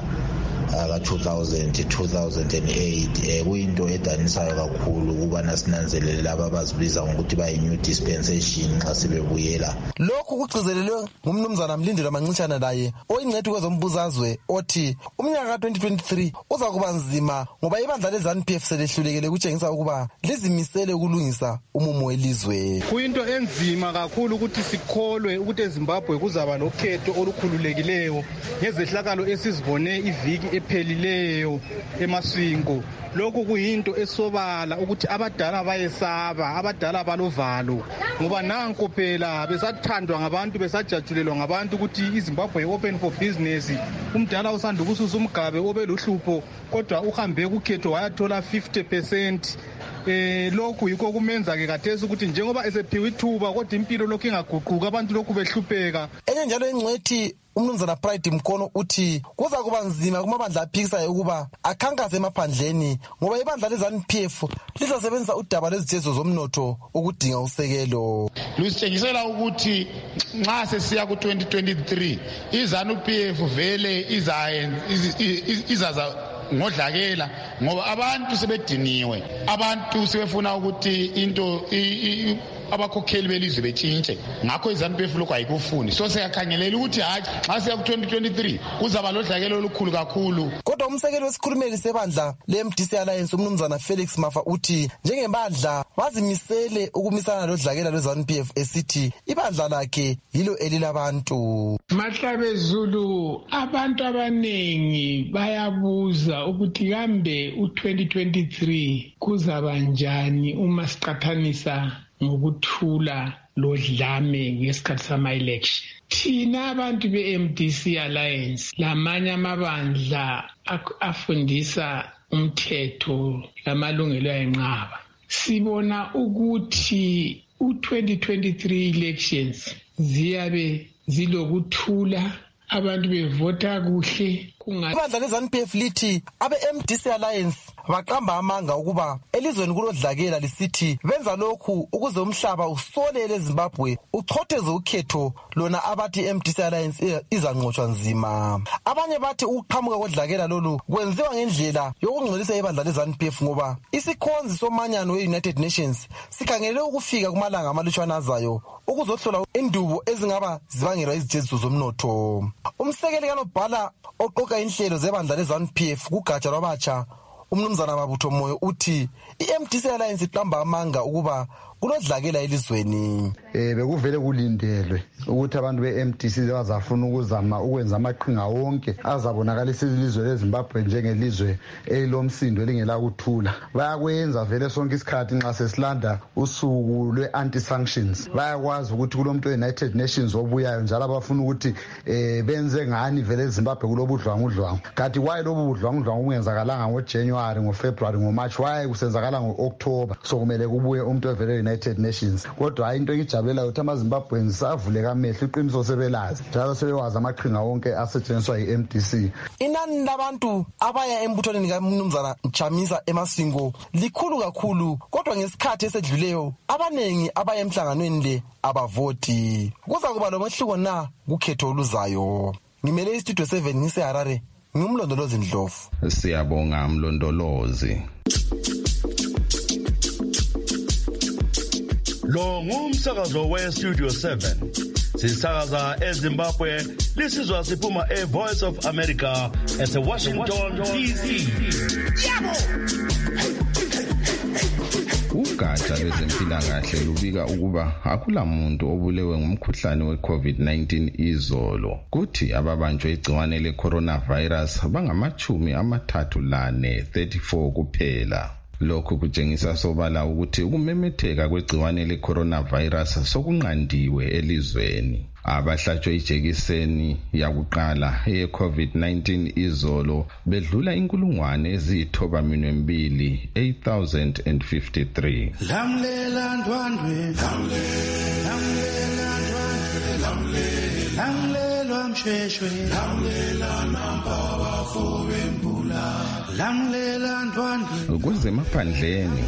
ka two thousand two thousand eight eh kuyinto edanisayo kakhulu ukubana sinanzelele laba abazibiza ngokuthi bayi-new dispensation nxa sebebuyela. Lokhu kugcizelelwe ngumnumzana Mlindelo Mancitshana laye oyingcwethi kwezombusazwe othi umnyaka ka twenty twenty-three uza kuba nzima ngoba ibandla le-ZANU P F selehlulekele kutshengisa ukuba lizimisele ukulungisa umumo welizwe. Kuyinto enzima kakhulu ukuthi sikholwe ukuthi eZimbabwe kuzaba nokhetho olukhululekileyo ngezehlakalo esizibone iviki ephelileyo emaswingo. Lokhu kuyinto esobala ukuthi abadala bayesaba, abadala balovalo, ngoba nanko phela besathandwa ngabantu, besajatshulelwa ngabantu ukuthi iZimbabwe open for business. Umdala usanda ukususa umgabe obeluhlupho, kodwa uhambe kukhetho wayathola fifty percent. Eh lokhu yikho kumenza ke kathesi ukuthi njengoba esephiwe ithuba kodwa impilo lokhu ingaguquka, abantu lokhu behlupheka. Enye njalo ingcwethi umnumzana Pride Mkono uthi kuza kuba nzima kumabandla aphikisayo ukuba akhankase emaphandleni ngoba ibandla leZANU P F lisasebenzisa udaba lwezijezo zomnotho ukudinga usekelo. Lusitshengisela ukuthi nxa sesiya ku twenty twenty-three iZANU P F vele izaza ngodlakela ngoba abantu sebediniwe, abantu sebefuna ukuthi into abakhokheli belizwe betshintshe. Ngakho iZANU P F lokho ayikufuni, so siyakhangelela ukuthi hayi nxa siya ku twenty twenty-three kuzaba lodlakelo olukhulu kakhulu. Kodwa umsekeli wesikhulumeli sebandla le-M D C Alliance umnumzana Felix Mafa uthi njengebandla bazimisele ukumisana lodlakela lweZANU P F esithi ibandla lakhe yilo elilabantu. Mahlabe Zulu, abantu abanengi bayabuza ukuthi kambe u twenty twenty-three kuzaba njani uma siqathanisa ngokuthula lodlame ngesikhathi sama-election. Thina abantu be-M D C Alliance lamanye amabandla afundisa umthetho lamalungelo ayenqaba, sibona ukuthi u twenty twenty-three elections ziyabe zilokuthula, abantu bevota kuhle. Ibandla leZANU P F lithi abe-M D C Alliance baqamba amanga ukuba elizweni kulodlakela lisithi benza lokhu ukuze umhlaba usolele eZimbabwe uchotheze ukhetho lona abathi i-M D C Alliance izanqotshwa nzima. Abanye bathi ukuqhamuka kodlakela lolu kwenziwa ngendlela yokungcolisa ibandla leZANU P F ngoba isikhonzi somanyano we-United Nations sikhangelele ukufika kumalanga amalutshwana azayo ukuzohlola indubo ezingaba zibangelwa izijeziso zomnotho. Umsekeli kanobhala oqoqa inhlelo zebandla leZANU P F kugatsha lwabatsha umnumzana Mabutho Moyo uthi i-M D C Alliance iqamba amanga ukuba kulodlakela elizweni. Eh bekuvele kulindelwe ukuthi abantu be-M D C bazafuna ukuzama ukwenza amaqhinga wonke azabonakalisa ilizwe leZimbabwe njengelizwe elilomsindo elingela kuthula. Bayakwenza vele sonke isikhathi nxa sesilanda usuku lwe-anti-sanctions. Bayakwazi ukuthi kulomuntu we-United Nations obuyayo njalo abafuna ukuthi eh benze ngani vele eZimbabwe kulobudlwangudlwangu. Kanti why lobu budlwangudlwangu kungenzakalanga ngoJanuary, ngoFebruary, ngoMarch, why kusenzakala ngo-October? So kumele kubuye umuntu ovele United Nations. Kodwa into engijabulela ukuthi amaZimbabweans savuleka amehlo, iqiniso sebelazi njalo sebewazi amaqhinga wonke asetshenziswa yi-M D C. Inani labantu abaya embuthwaneni kaMnumzana Chamisa eMasingo likhulu kakhulu, kodwa ngesikhathi esedluleyo abanengi abaya emhlanganweni le abavoti. Kuza kuba lomehluko na kukhetho oluzayo? Ngimele istudio seven ngiseHarare, ngumlondolozi Ndlovu. Siyabonga mlondolozi. Lo ngumsakazo we-Studio seven. Sisakaza eZimbabwe, lisizwa siphuma e-Voice of America ese-Washington D C. Ugatsha lwezempilakahle lubika ukuba akula muntu obulewe ngumkhuhlane we-COVID nineteen izolo. Kuthi ababanjwe igciwane le-coronavirus bangamachumi amathathu lane, thirty-four kuphela. Lokhu kutshengisa sobala ukuthi ukumemetheka kwegciwane le-coronavirus sokunqandiwe elizweni. Abahlatshwe ijekiseni yakuqala ye-COVID nineteen izolo bedlula inkulungwane eziyithoba minwe mbili, eight thousand fifty-three. Lamlela ndwandwe, lamlela ndwandwe, lamlela msheshwe, lamlela namba bafo bembula, lamlela ndwandwe. Kwezemaphandleni,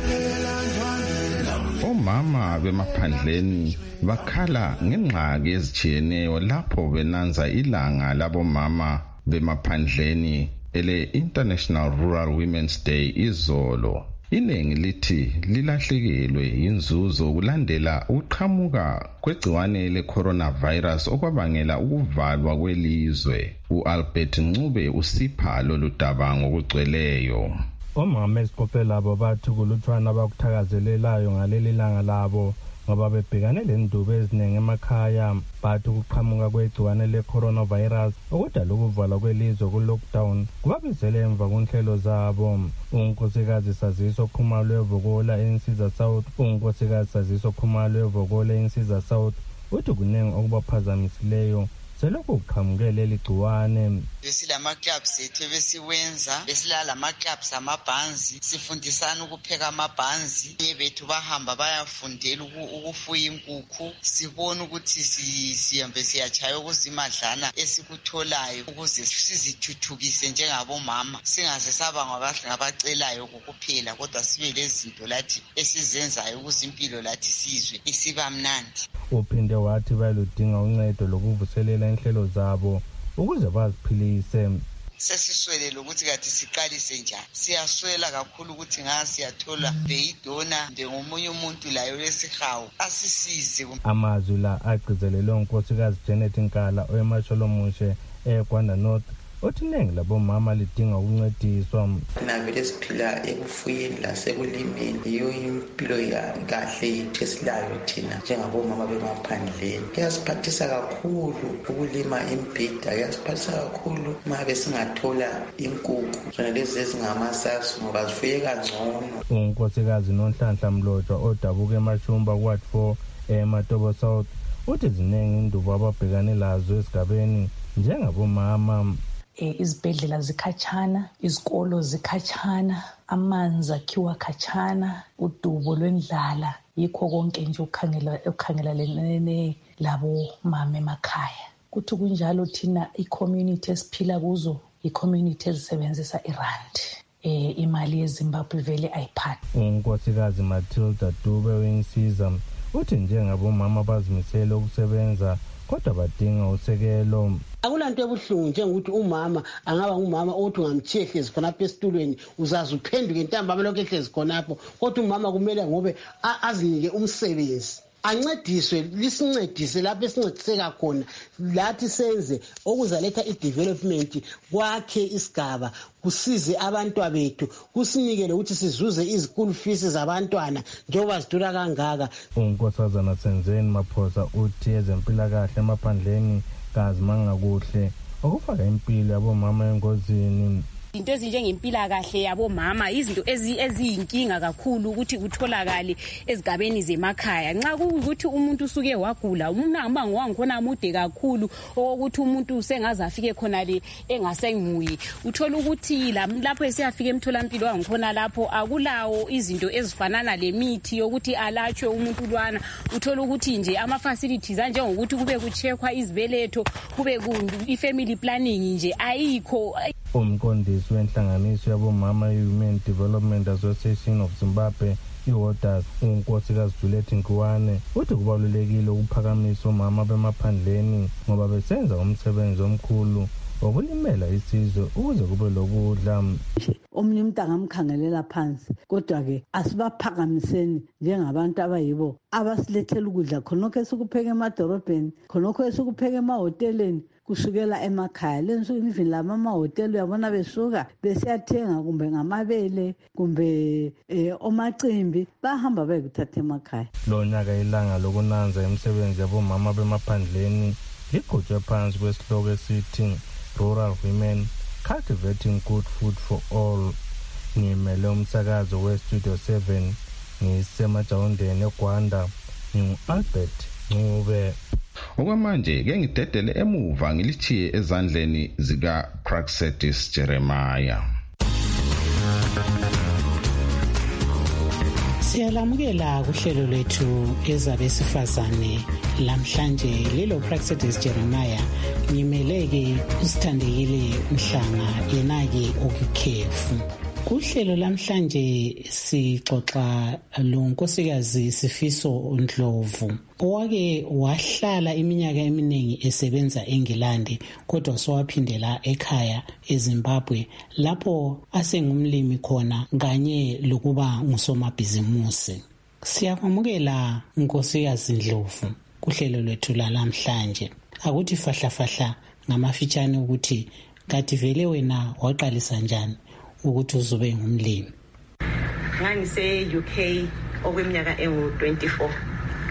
omama bemaphandleni bakhala ngenxaki ezitshiyeneyo lapho benanza ilanga labomama bemaphandleni ele International Rural Women's Day izolo. Iningi lithi lilahlekelwe inzuzo kulandela uqhamuka kwegciwane le-coronavirus okwabangela ukuvalwa kwelizwe. U-Albert Ncube usipha lolu daba ngokugcweleyo. Omama esiqophe labo bathi kulutshwana abakuthakazelelayo ngaleli langa labo ngoba bebhekane lendubo eziningi emakhaya. But ukuqhamuka kwegciwane le-coronavirus okudala ukuvalwa kwelizwe ku-lockdown kubabizele emva kunhlelo zabo. Unkosikazi Saziso Khumalo eVokola eNsiza South unkosikazi Saziso Khumalo eVokola eNsiza South uthi kuningi okubaphazamisileyo selokhu kuqhamuke leli gciwane. Besilama clubs ethu besiwenza besilalama clubs amabhanzi sifundisana ukupheka amabhanzi bethu bahamba bayafundela ukufuya inkukhu sibona ukuthi sihambe siyachaya ukuzimadlana esikutholayo ukuze sizithuthukise njengabomama singaze saba ngabacelayo kuphela kodwa sibe lezinto lathi esizenzayo ukuze impilo lathi sizwe isiba mnandi. Uphinde wathi bayaludinga uncedo lokuvuselela inhlelo zabo ukuze baziphilise. Sesiswele ukuthi kathi siqalise njani. Siyaswela kakhulu ukuthi nga siyathola beyidona njengomunye umuntu layo lesihawu asisize. Amazwi la agcizelelwe unkosikazi Janet Nkala oyeMasholomushe eGwanda North othi iningi labomama lidinga ukuncediswa. Navele siphila ekufuyeni lasekulimeni iyo impilo kahle yethu esilayo thina njengabomama bemaphandleni. Kuyasiphathisa kakhulu ukulima imbhida, kuyasiphathisa kakhulu uma besingathola inkukhu zona lezi ezingamasasu ngoba zifuye kangcono. Unkosikazi Nonhlanhla Mlotshwa odabuka eMashumba Ward four eMatobo South uthi ziningi indubo ababhekane lazo esigabeni njengabomama. Izibhedlela zikhatshana, izikolo zikhatshana, amanzi akhiwa khatshana, udubo lwendlala, yikho konke nje ukukhangela ukukhangela lenene labo mama emakhaya. Kuthi kunjalo thina i-community esiphila kuzo, i-community ezisebenzisa irand. Eh imali yeZimbabwe vele ayiphathi. Unkosikazi Matilda Dube weNsiza uthi njengabomama bazimisele ukusebenza kodwa badinga usekelo. Akulanto ebuhlungu njengokuthi umama angaba ngumama othi ungamthiyehlezi khonapha esitulweni uzazi uphenduke intambama lokho ehlezi khonapho kodwa umama kumele ngobe azinike umsebenzi ancediswe lisincedise lapho esincediseka khona lathi senze okuzaletha i-development kwakhe isigaba kusize abantwana bethu kusinikele ukuthi sizuze izikulu fees zabantwana njengoba zidura kangaka. Unkosazana Senzeni Maphosa uthi ezempilakahle emaphandleni kazimanga kuhle okufaka impilo yabomama engozini. Into ezinjengempilakahle yabomama izinto eziyinkinga kakhulu ukuthi kutholakale ezigabeni zemakhaya. Nxa ukuthi umuntu usuke wagula umnamba ngiwangikhona amude kakhulu ukuthi umuntu usengaze afike khona le engasenguyi uthola ukuthi lapho esiyafika emtholampilo wangikhona lapho akulawo izinto ezifanana lemithi yokuthi alatshwe umuntu lwana. Uthola ukuthi nje ama facilities anjengokuthi kube kucheckwa izibeletho kube i-family planning nje ayikho. Umqondisi wenhlanganiso yabomama i-Women Development Association of Zimbabwe i-WODAS unkosikazi Juliet Nkuwane uthi kubalulekile ukuphakamisa omama bemaphandleni ngoba besenza umsebenzi omkhulu wokulimela isizwe ukuze kube lokudla. Omunye umuntu angamkhangelela phansi kodwa-ke asibaphakamiseni njengabantu abayibo abasilethela ukudla khonokho esikupheka emadorobheni khonokho esikupheka emahoteleni kusukela emakhaya. Lensuku even lama amahoteli uyabona besuka besiyathenga kumbe ngamabele kumbe eh, omacimbi bahamba bayekuthatha emakhaya. Lo nyaka ilanga lokunanza imisebenzi yabomama bemaphandleni ligqutshwe phansi kwesihloko esithi Rural Women Cultivating Good Food for All. Ngimele umsakazo we-Studio seven ngisemajawundeni eGwanda ngingu-Albert Ncube. Okwamanje ke ngidedele emuva ngilichiye ezandleni zika Praxedis Jeremiah. Siyalamukela kuhlelo lwethu ezabesifazane lamhlanje lelo Praxedis Jeremiah ngimeleke usithandekile Mhlanga yenake okukhefu. Kuhlelo lamhlanje sixoxa lo nkosikazi Sifiso Ndlovu owake wahlala iminyaka eminingi esebenza eNgilandi kodwa sowaphindela ekhaya eZimbabwe lapho asengumlimi khona kanye lokuba ngusomabhizimusi. Siyakwamukela nkosikazi Ndlovu kuhlelo lwethu lamhlanje. Akuthi fahla fahla ngamafitshane ukuthi kathi vele wena waqalisa njani ukuthi uzobe ngumlimi? Ngangise U K okweminyaka engu twenty-four.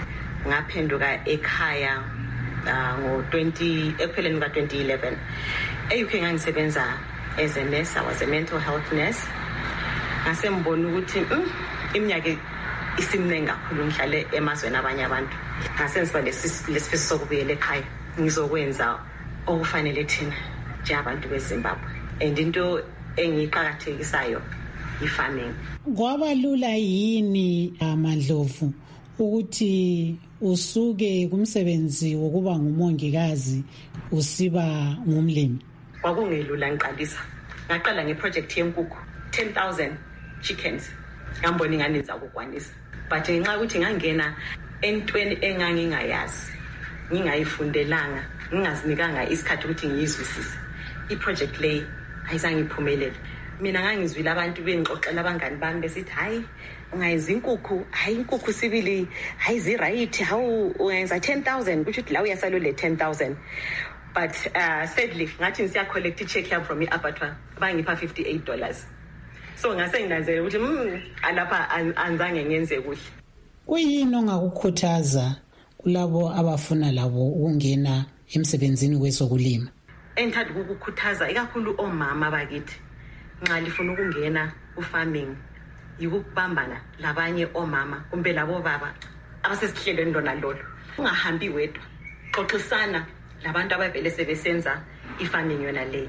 ngaphenduka ekhaya ngo twenty ekupheleni ka twenty eleven. E-U K ngangisebenza as a nurse. I was a mental health nurse. Ngase ngibona ukuthi iminyaka isimnengi kakhulu ngihlale emazweni abanye abantu. Ngase ngiba lesifiso sokubuyela ekhaya ngizokwenza okufanele thina njengabantu beZimbabwe. And into engiqhakathekisayo i-farming. Kwaba lula yini amadlovu ukuthi usuke kumsebenzi wokuba ngumongikazi usiba ngumlimi? Kwakungelula ngiqalisa. Ngaqala ngeproject yenkukhu ten thousand chickens. Ngambona ingane izakukwanisa. But ngenxa ukuthi ngangena entweni engangingayazi, ngingayifundelanga, ngingazinikanga isikhathi ukuthi ngiyizwisise. I-project le ayizange iphumelele. Mina ngangizwile abantu bengixoxela abangani bami besithi hayi ungayenza inkukhu, hayi inkukhu sibili, hayi zi right, hawu ungayenza ten thousand kusho ukuthi la uyasalo le ten thousand. But uh, sadly ngathi ngisiya collect i-check yami from i-abattoir bangipha fifty-eight dollars. So ngase nginanzele ukuthi mm alapha anzange ngenze kuhle. Kuyini ongakukhuthaza kulabo abafuna labo ukungena emsebenzini wezokulima? Engithanda ukukukhuthaza ikakhulu omama bakithi nxa lifuna ukungena ku-farming yikubambana labanye omama kumbe labo baba abasesihlelweni lona lolo. Ungahambi wedwa, xoxisana labantu abavele sebesenza i-farming yona leyo.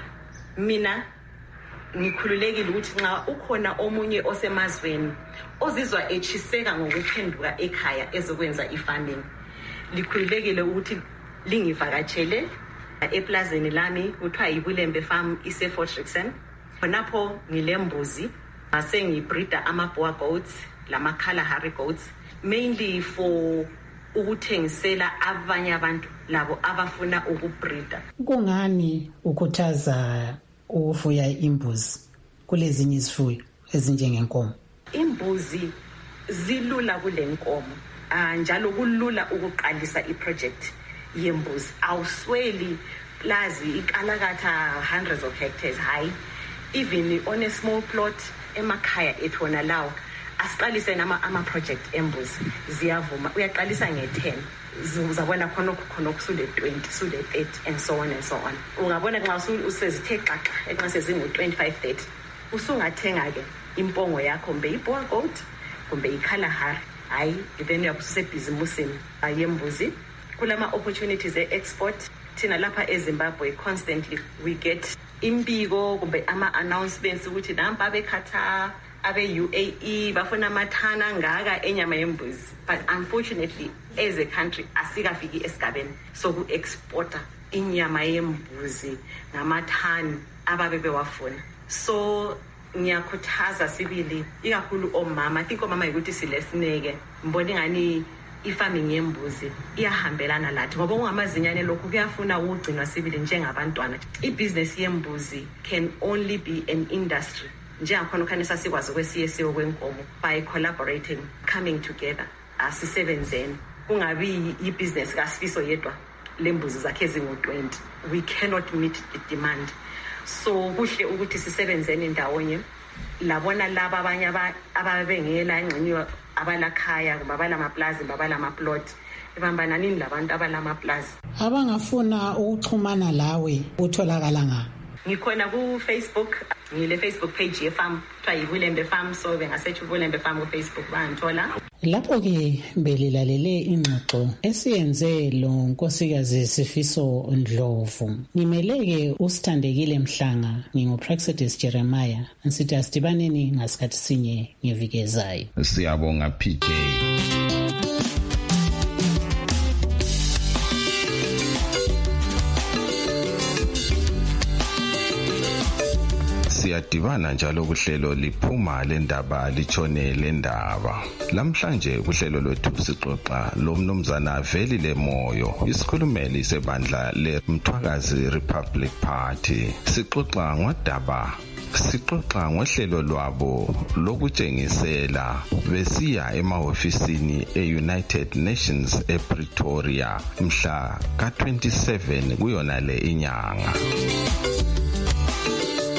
Mina ngikhululekile ukuthi nxa ukhona omunye osemazweni ozizwa echiseka ngokuphenduka ekhaya ezokwenza i-farming, likhululekile ukuthi lingivakatshele eplazini lami kuthiwa yiBulembe Farm ise-Fort Rixon. Khonapho ngilembuzi asengibreeda ama-boer goats lama-Kalahari goats mainly for ukuthengisela abanye abantu labo abafuna ukubreeda. Kungani ukhuthaza ukufuya imbuzi kulezinye izifuyo ezinjengenkomo? Imbuzi zilula kulenkomo, njalo kulula ukuqalisa iproject yembuzi. Awusweli plazi ikalakatha hundreds of hectares high. Even on a small plot emakhaya ethona lawo asiqalise nama ama project embuzi ziyavuma. Uyaqalisa nge-ten uzabona khona khona kusule twenty sule thirty and so on and so on. Ungabona nxa usezithe xaxa enxa sezingu twenty-five thirty usungathenga ke impongo yakho mbe i-boer goat kumbe i-Kalahari. Hayi then uyabusebhizimusini ayembuzi. Kulama opportunities e-export thina lapha eZimbabwe constantly we get imbiko kumbe ama announcements ukuthi nampa abekhatha abe-U A E bafuna amathana ngaka enyama yembuzi. But unfortunately as a country asikafiki esigabeni soku-exporta inyama yembuzi ngamathani ababe bewafuna. So ngiyakhuthaza sibili ikakhulu omama. I think omama ukuthi silesineke mbona ngani i-farming yembuzi iyahambelana lathi ngoba ungamazinyane lokhu kuyafuna ukugcinwa sibili njengabantwana. I-business yembuzi can only be an industry njengakhona ukhanisa sikwazi kwesiyesiwe kwenkomo by collaborating, coming together, asisebenzeni. Kungabi i-business kaSifiso yedwa lembuzi zakhe ezingu twenty. We cannot meet the demand. So kuhle ukuthi sisebenzeni ndawonye labona laba abanye ababengela engxenye abalakhaya kumbe abalamaplazi kumbe abalamaplot ebambana nini labantu abalamaplazi abangafuna ukuxhumana lawe utholakala nga? Ngikhona ku Facebook, ngile Facebook page ye farm kuthiwa yiBulembe Farm, so bengasearch uBulembe Farm ku Facebook bangithola. Lapho ke belilalele ingxoxo esiyenze lo nkosikazi Sifiso Ndlovu. Nimeleke usithandekile Mhlanga, nginguPraxedis Jeremiah. Nsithi asidibaneni ngasikhathi sinye ngeviki ezayo. Siyabonga P J. Siyadibana njalo kuhlelo liphuma lendaba litshone lendaba. Lamhlanje kuhlelo lwethu sixoxa lomnumzana Velile Moyo, isikhulumeli sebandla leMthwakazi Republic Party. Sixoxa ngodaba Sixoxa ngohlelo lwabo lokutshengisela besiya emahofisini e-United Nations ePretoria mhla ka twenty-seven kuyona le inyanga.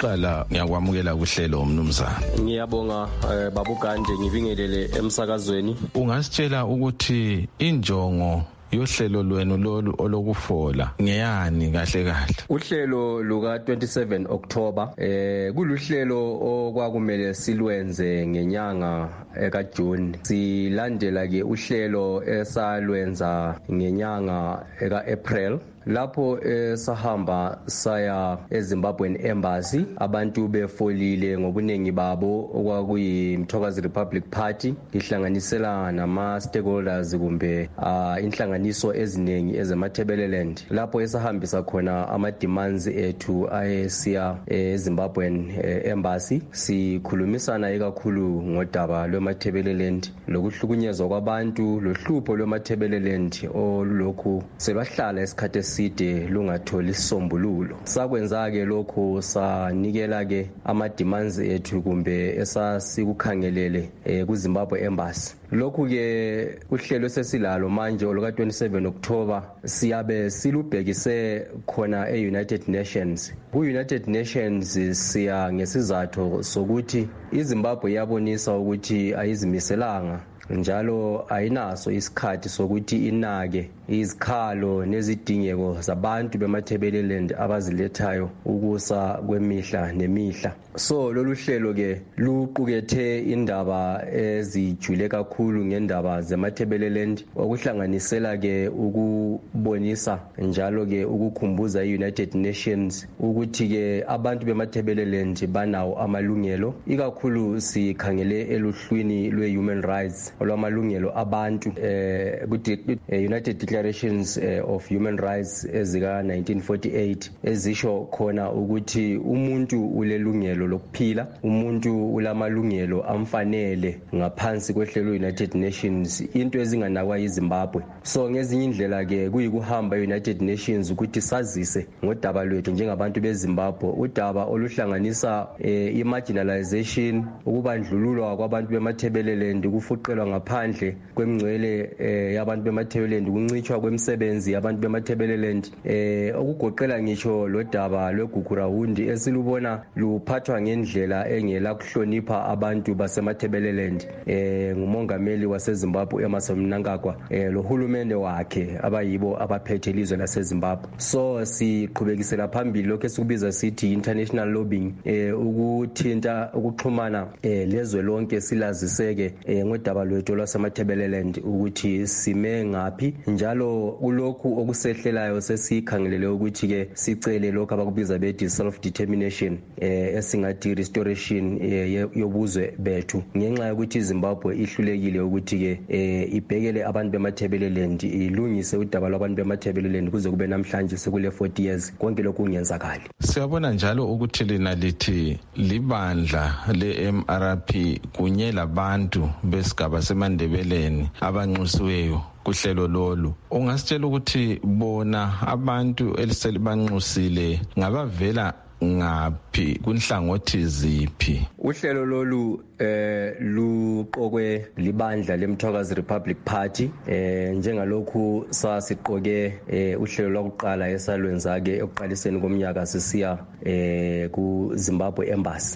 okokuqala ngiyakwamukela kuhlelo mnumzana. Ngiyabonga babugande ngibingelele emsakazweni. Ungasitshela ukuthi injongo yohlelo lwenu lolu olokufola ngeyani kahle kahle? Uhlelo luka twenty-seven October eh kuluhlelo okwakumele silwenze ngenyanga eka June. Silandela ke uhlelo esalwenza ngenyanga eka April. Lapho sahamba saya eZimbabwean Embassy, abantu befolile ngobunengi babo okwakuyi Mthokazi Republic Party, ihlanganisela nama stakeholders kumbe uh, inhlanganiso eziningi ezemathebeleland. Lapho esahambisa khona ama demands ethu ayesiya eZimbabwean Embassy, sikhulumisana ekakhulu ngodaba lwemathebeleland, lokuhlukunyezwa kwabantu, lohlupho lwemathebeleland olokhu sebahlala esikhathi side lungatholi isombululo. Sakwenza ke lokho sanikela ke ama demands ethu kumbe esasikukhangelele eh, ku Zimbabwe Embassy. Lokhu ke uhlelo sesilalo manje oluka twenty-seven October siyabe silubhekise khona e-United Nations. Ku-United Nations siya ngesizathu sokuthi iZimbabwe yabonisa ukuthi ayizimiselanga njalo ayinaso isikhathi sokuthi inake izikhalo nezidingeko zabantu bemathebeleland abazilethayo ukusa kwemihla nemihla. So lolu hlelo ke luqukethe indaba ezijule kakhulu ngendaba zemathebeleland, okuhlanganisela ke ukubonisa njalo ke ukukhumbuza i-United Nations ukuthi ke abantu bemathebeleland banawo amalungelo, ikakhulu sikhangele eluhlwini lwe-human rights olwamalungelo abantu eh United Declarations of Human Rights ezika nineteen forty-eight ezisho khona ukuthi umuntu ulelungelo lokuphila, umuntu ulamalungelo amfanele ngaphansi kwehlelo United Nations, into ezinganakwa iZimbabwe. So ngezinye indlela ke kuyikuhamba United Nations ukuthi sazise ngodaba lwethu njengabantu beZimbabwe, udaba oluhlanganisa eh, i-marginalization, ukubandlululwa kwabantu bemathebeleland, ukufuqelwa ngaphandle kwemngcwele eh, yabantu bemathebeleland, ukuncishwa kwemisebenzi yabantu bemathebeleland, eh okugoqela ngisho lo daba lweGugurawundi esilubona luphathwa ngendlela engela kuhlonipha abantu basemathebeleland eh ngumongameli waseZimbabwe Emmerson Mnangagwa eh lohulumende wakhe abayibo abaphethe ilizwe laseZimbabwe. So siqhubekisela phambili lokho esikubiza sithi international lobbying, eh ukuthinta ukuxhumana eh lezwe lonke silaziseke eh ngodaba lwethu lwasemathebeleland ukuthi sime ngaphi, njalo kulokhu okusehlelayo sesikhangelele ukuthi ke sicele lokho abakubiza bethi self determination eh esingathi restoration eh, yobuzwe bethu, ngenxa yokuthi iZimbabwe ihlulekile ukuthi ke eh, ibhekele abantu bemathebeleland, ilungise udaba lwabantu bemathebeleland kuze kube namhlanje sekule forty years konke lokhu kungenzakala. Siyabona njalo ukuthi lina lithi libandla le-M R P kunye labantu besigaba seMandebeleni abanxusiweyo kuhlelo lolu. Ungasitshela ukuthi bona abantu eliselibanxusile ngabavela ngaphi kunhlangothi ziphi? Uhlelo lolu eh luqokwe libandla leMthokazi Republic Party eh njengalokhu sasiqoke eh uhlelo lokuqala esalwenza ke ekuqaliseni komnyaka sisiya eh ku Zimbabwe Embassy.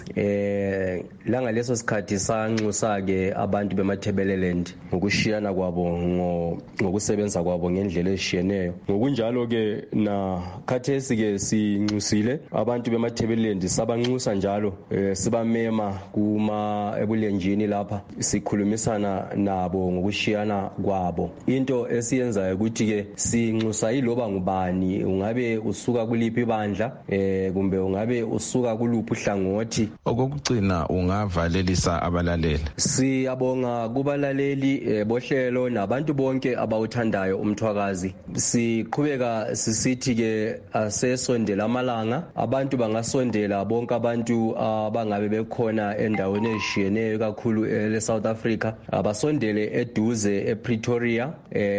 Eh langa leso sikhathi sanxusa ke abantu bemathebeleland ngokushiyana kwabo ngokusebenza kwabo ngendlela eshiyeneyo. Ngokunjalo ke na khathesi ke sinxusile abantu bemathebeleland sabanxusa njalo eh sibamema kuma ebulenjini lapha sikhulumisana nabo ngokushiyana kwabo. Into esiyenzayo ukuthi ke sinxusa yiloba ngubani, ungabe usuka kuliphi bandla eh kumbe ungabe usuka kuluphi uhlangothi. Okugcina ungavalelisa abalaleli. Siyabonga kubalaleli eh, bohlelo nabantu bonke abawuthandayo umthwakazi. Siqhubeka sisithi ke asesondela amalanga, abantu bangasondela bonke abantu abangabe bekhona endaweni eshiyeneyo kakhulu le South Africa, abasondele eduze ePretoria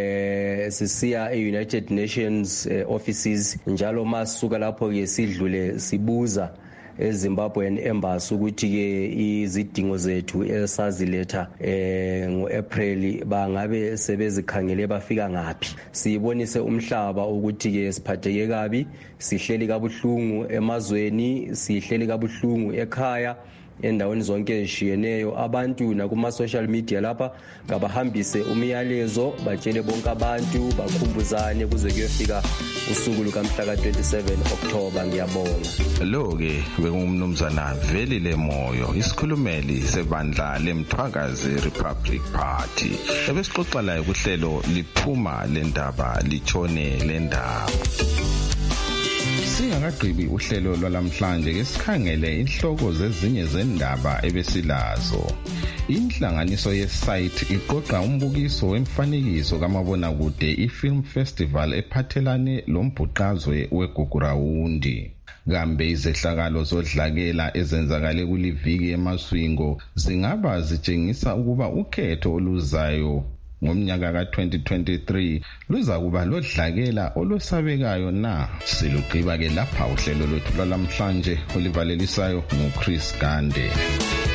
eh sisiya eUnited Nations eh, offices, njalo masuka lapho ke sidlule sibuza eZimbabwean Embassy ukuthi ke izidingo zethu esaziletha eh ngoApril bangabe sebezikhangele bafika ngapi. Sibonise umhlaba ukuthi ke siphatheke kabi, sihleli kabuhlungu emazweni, sihleli kabuhlungu ekhaya, endaweni zonke ezishiyeneyo. Abantu nakuma social media lapha ngabahambise umyalezo batshele bonke abantu bakhumbuzane kuze kuyofika usuku lukamhla ka twenty-seven October. Ngiyabonga. Lo ke bekungumnumzana Velile Moyo, isikhulumeli sebandla leMthwakazi Republic Party. Ebesixoxa laye kuhlelo liphuma lendaba litshone lendaba. Singakagqibi uhlelo lwalamhlanje ke sikhangele inhloko zezinye zendaba ebesilazo. Inhlanganiso ye-site iqoqa umbukiso wemfanekiso kamabonakude iFilm Festival ephathelane lombhuqazwe weGugurawundi. Kambe izehlakalo zodlakela ezenzakale kuliviki eMaswingo zingaba zitshengisa ukuba ukhetho oluzayo ngomnyaka ka twenty twenty-three luza kuba lodlakela olwesabekayo na? Silugqiba ke lapha uhlelo lwethu lwalamhlanje olivalelisayo nguChris Gande.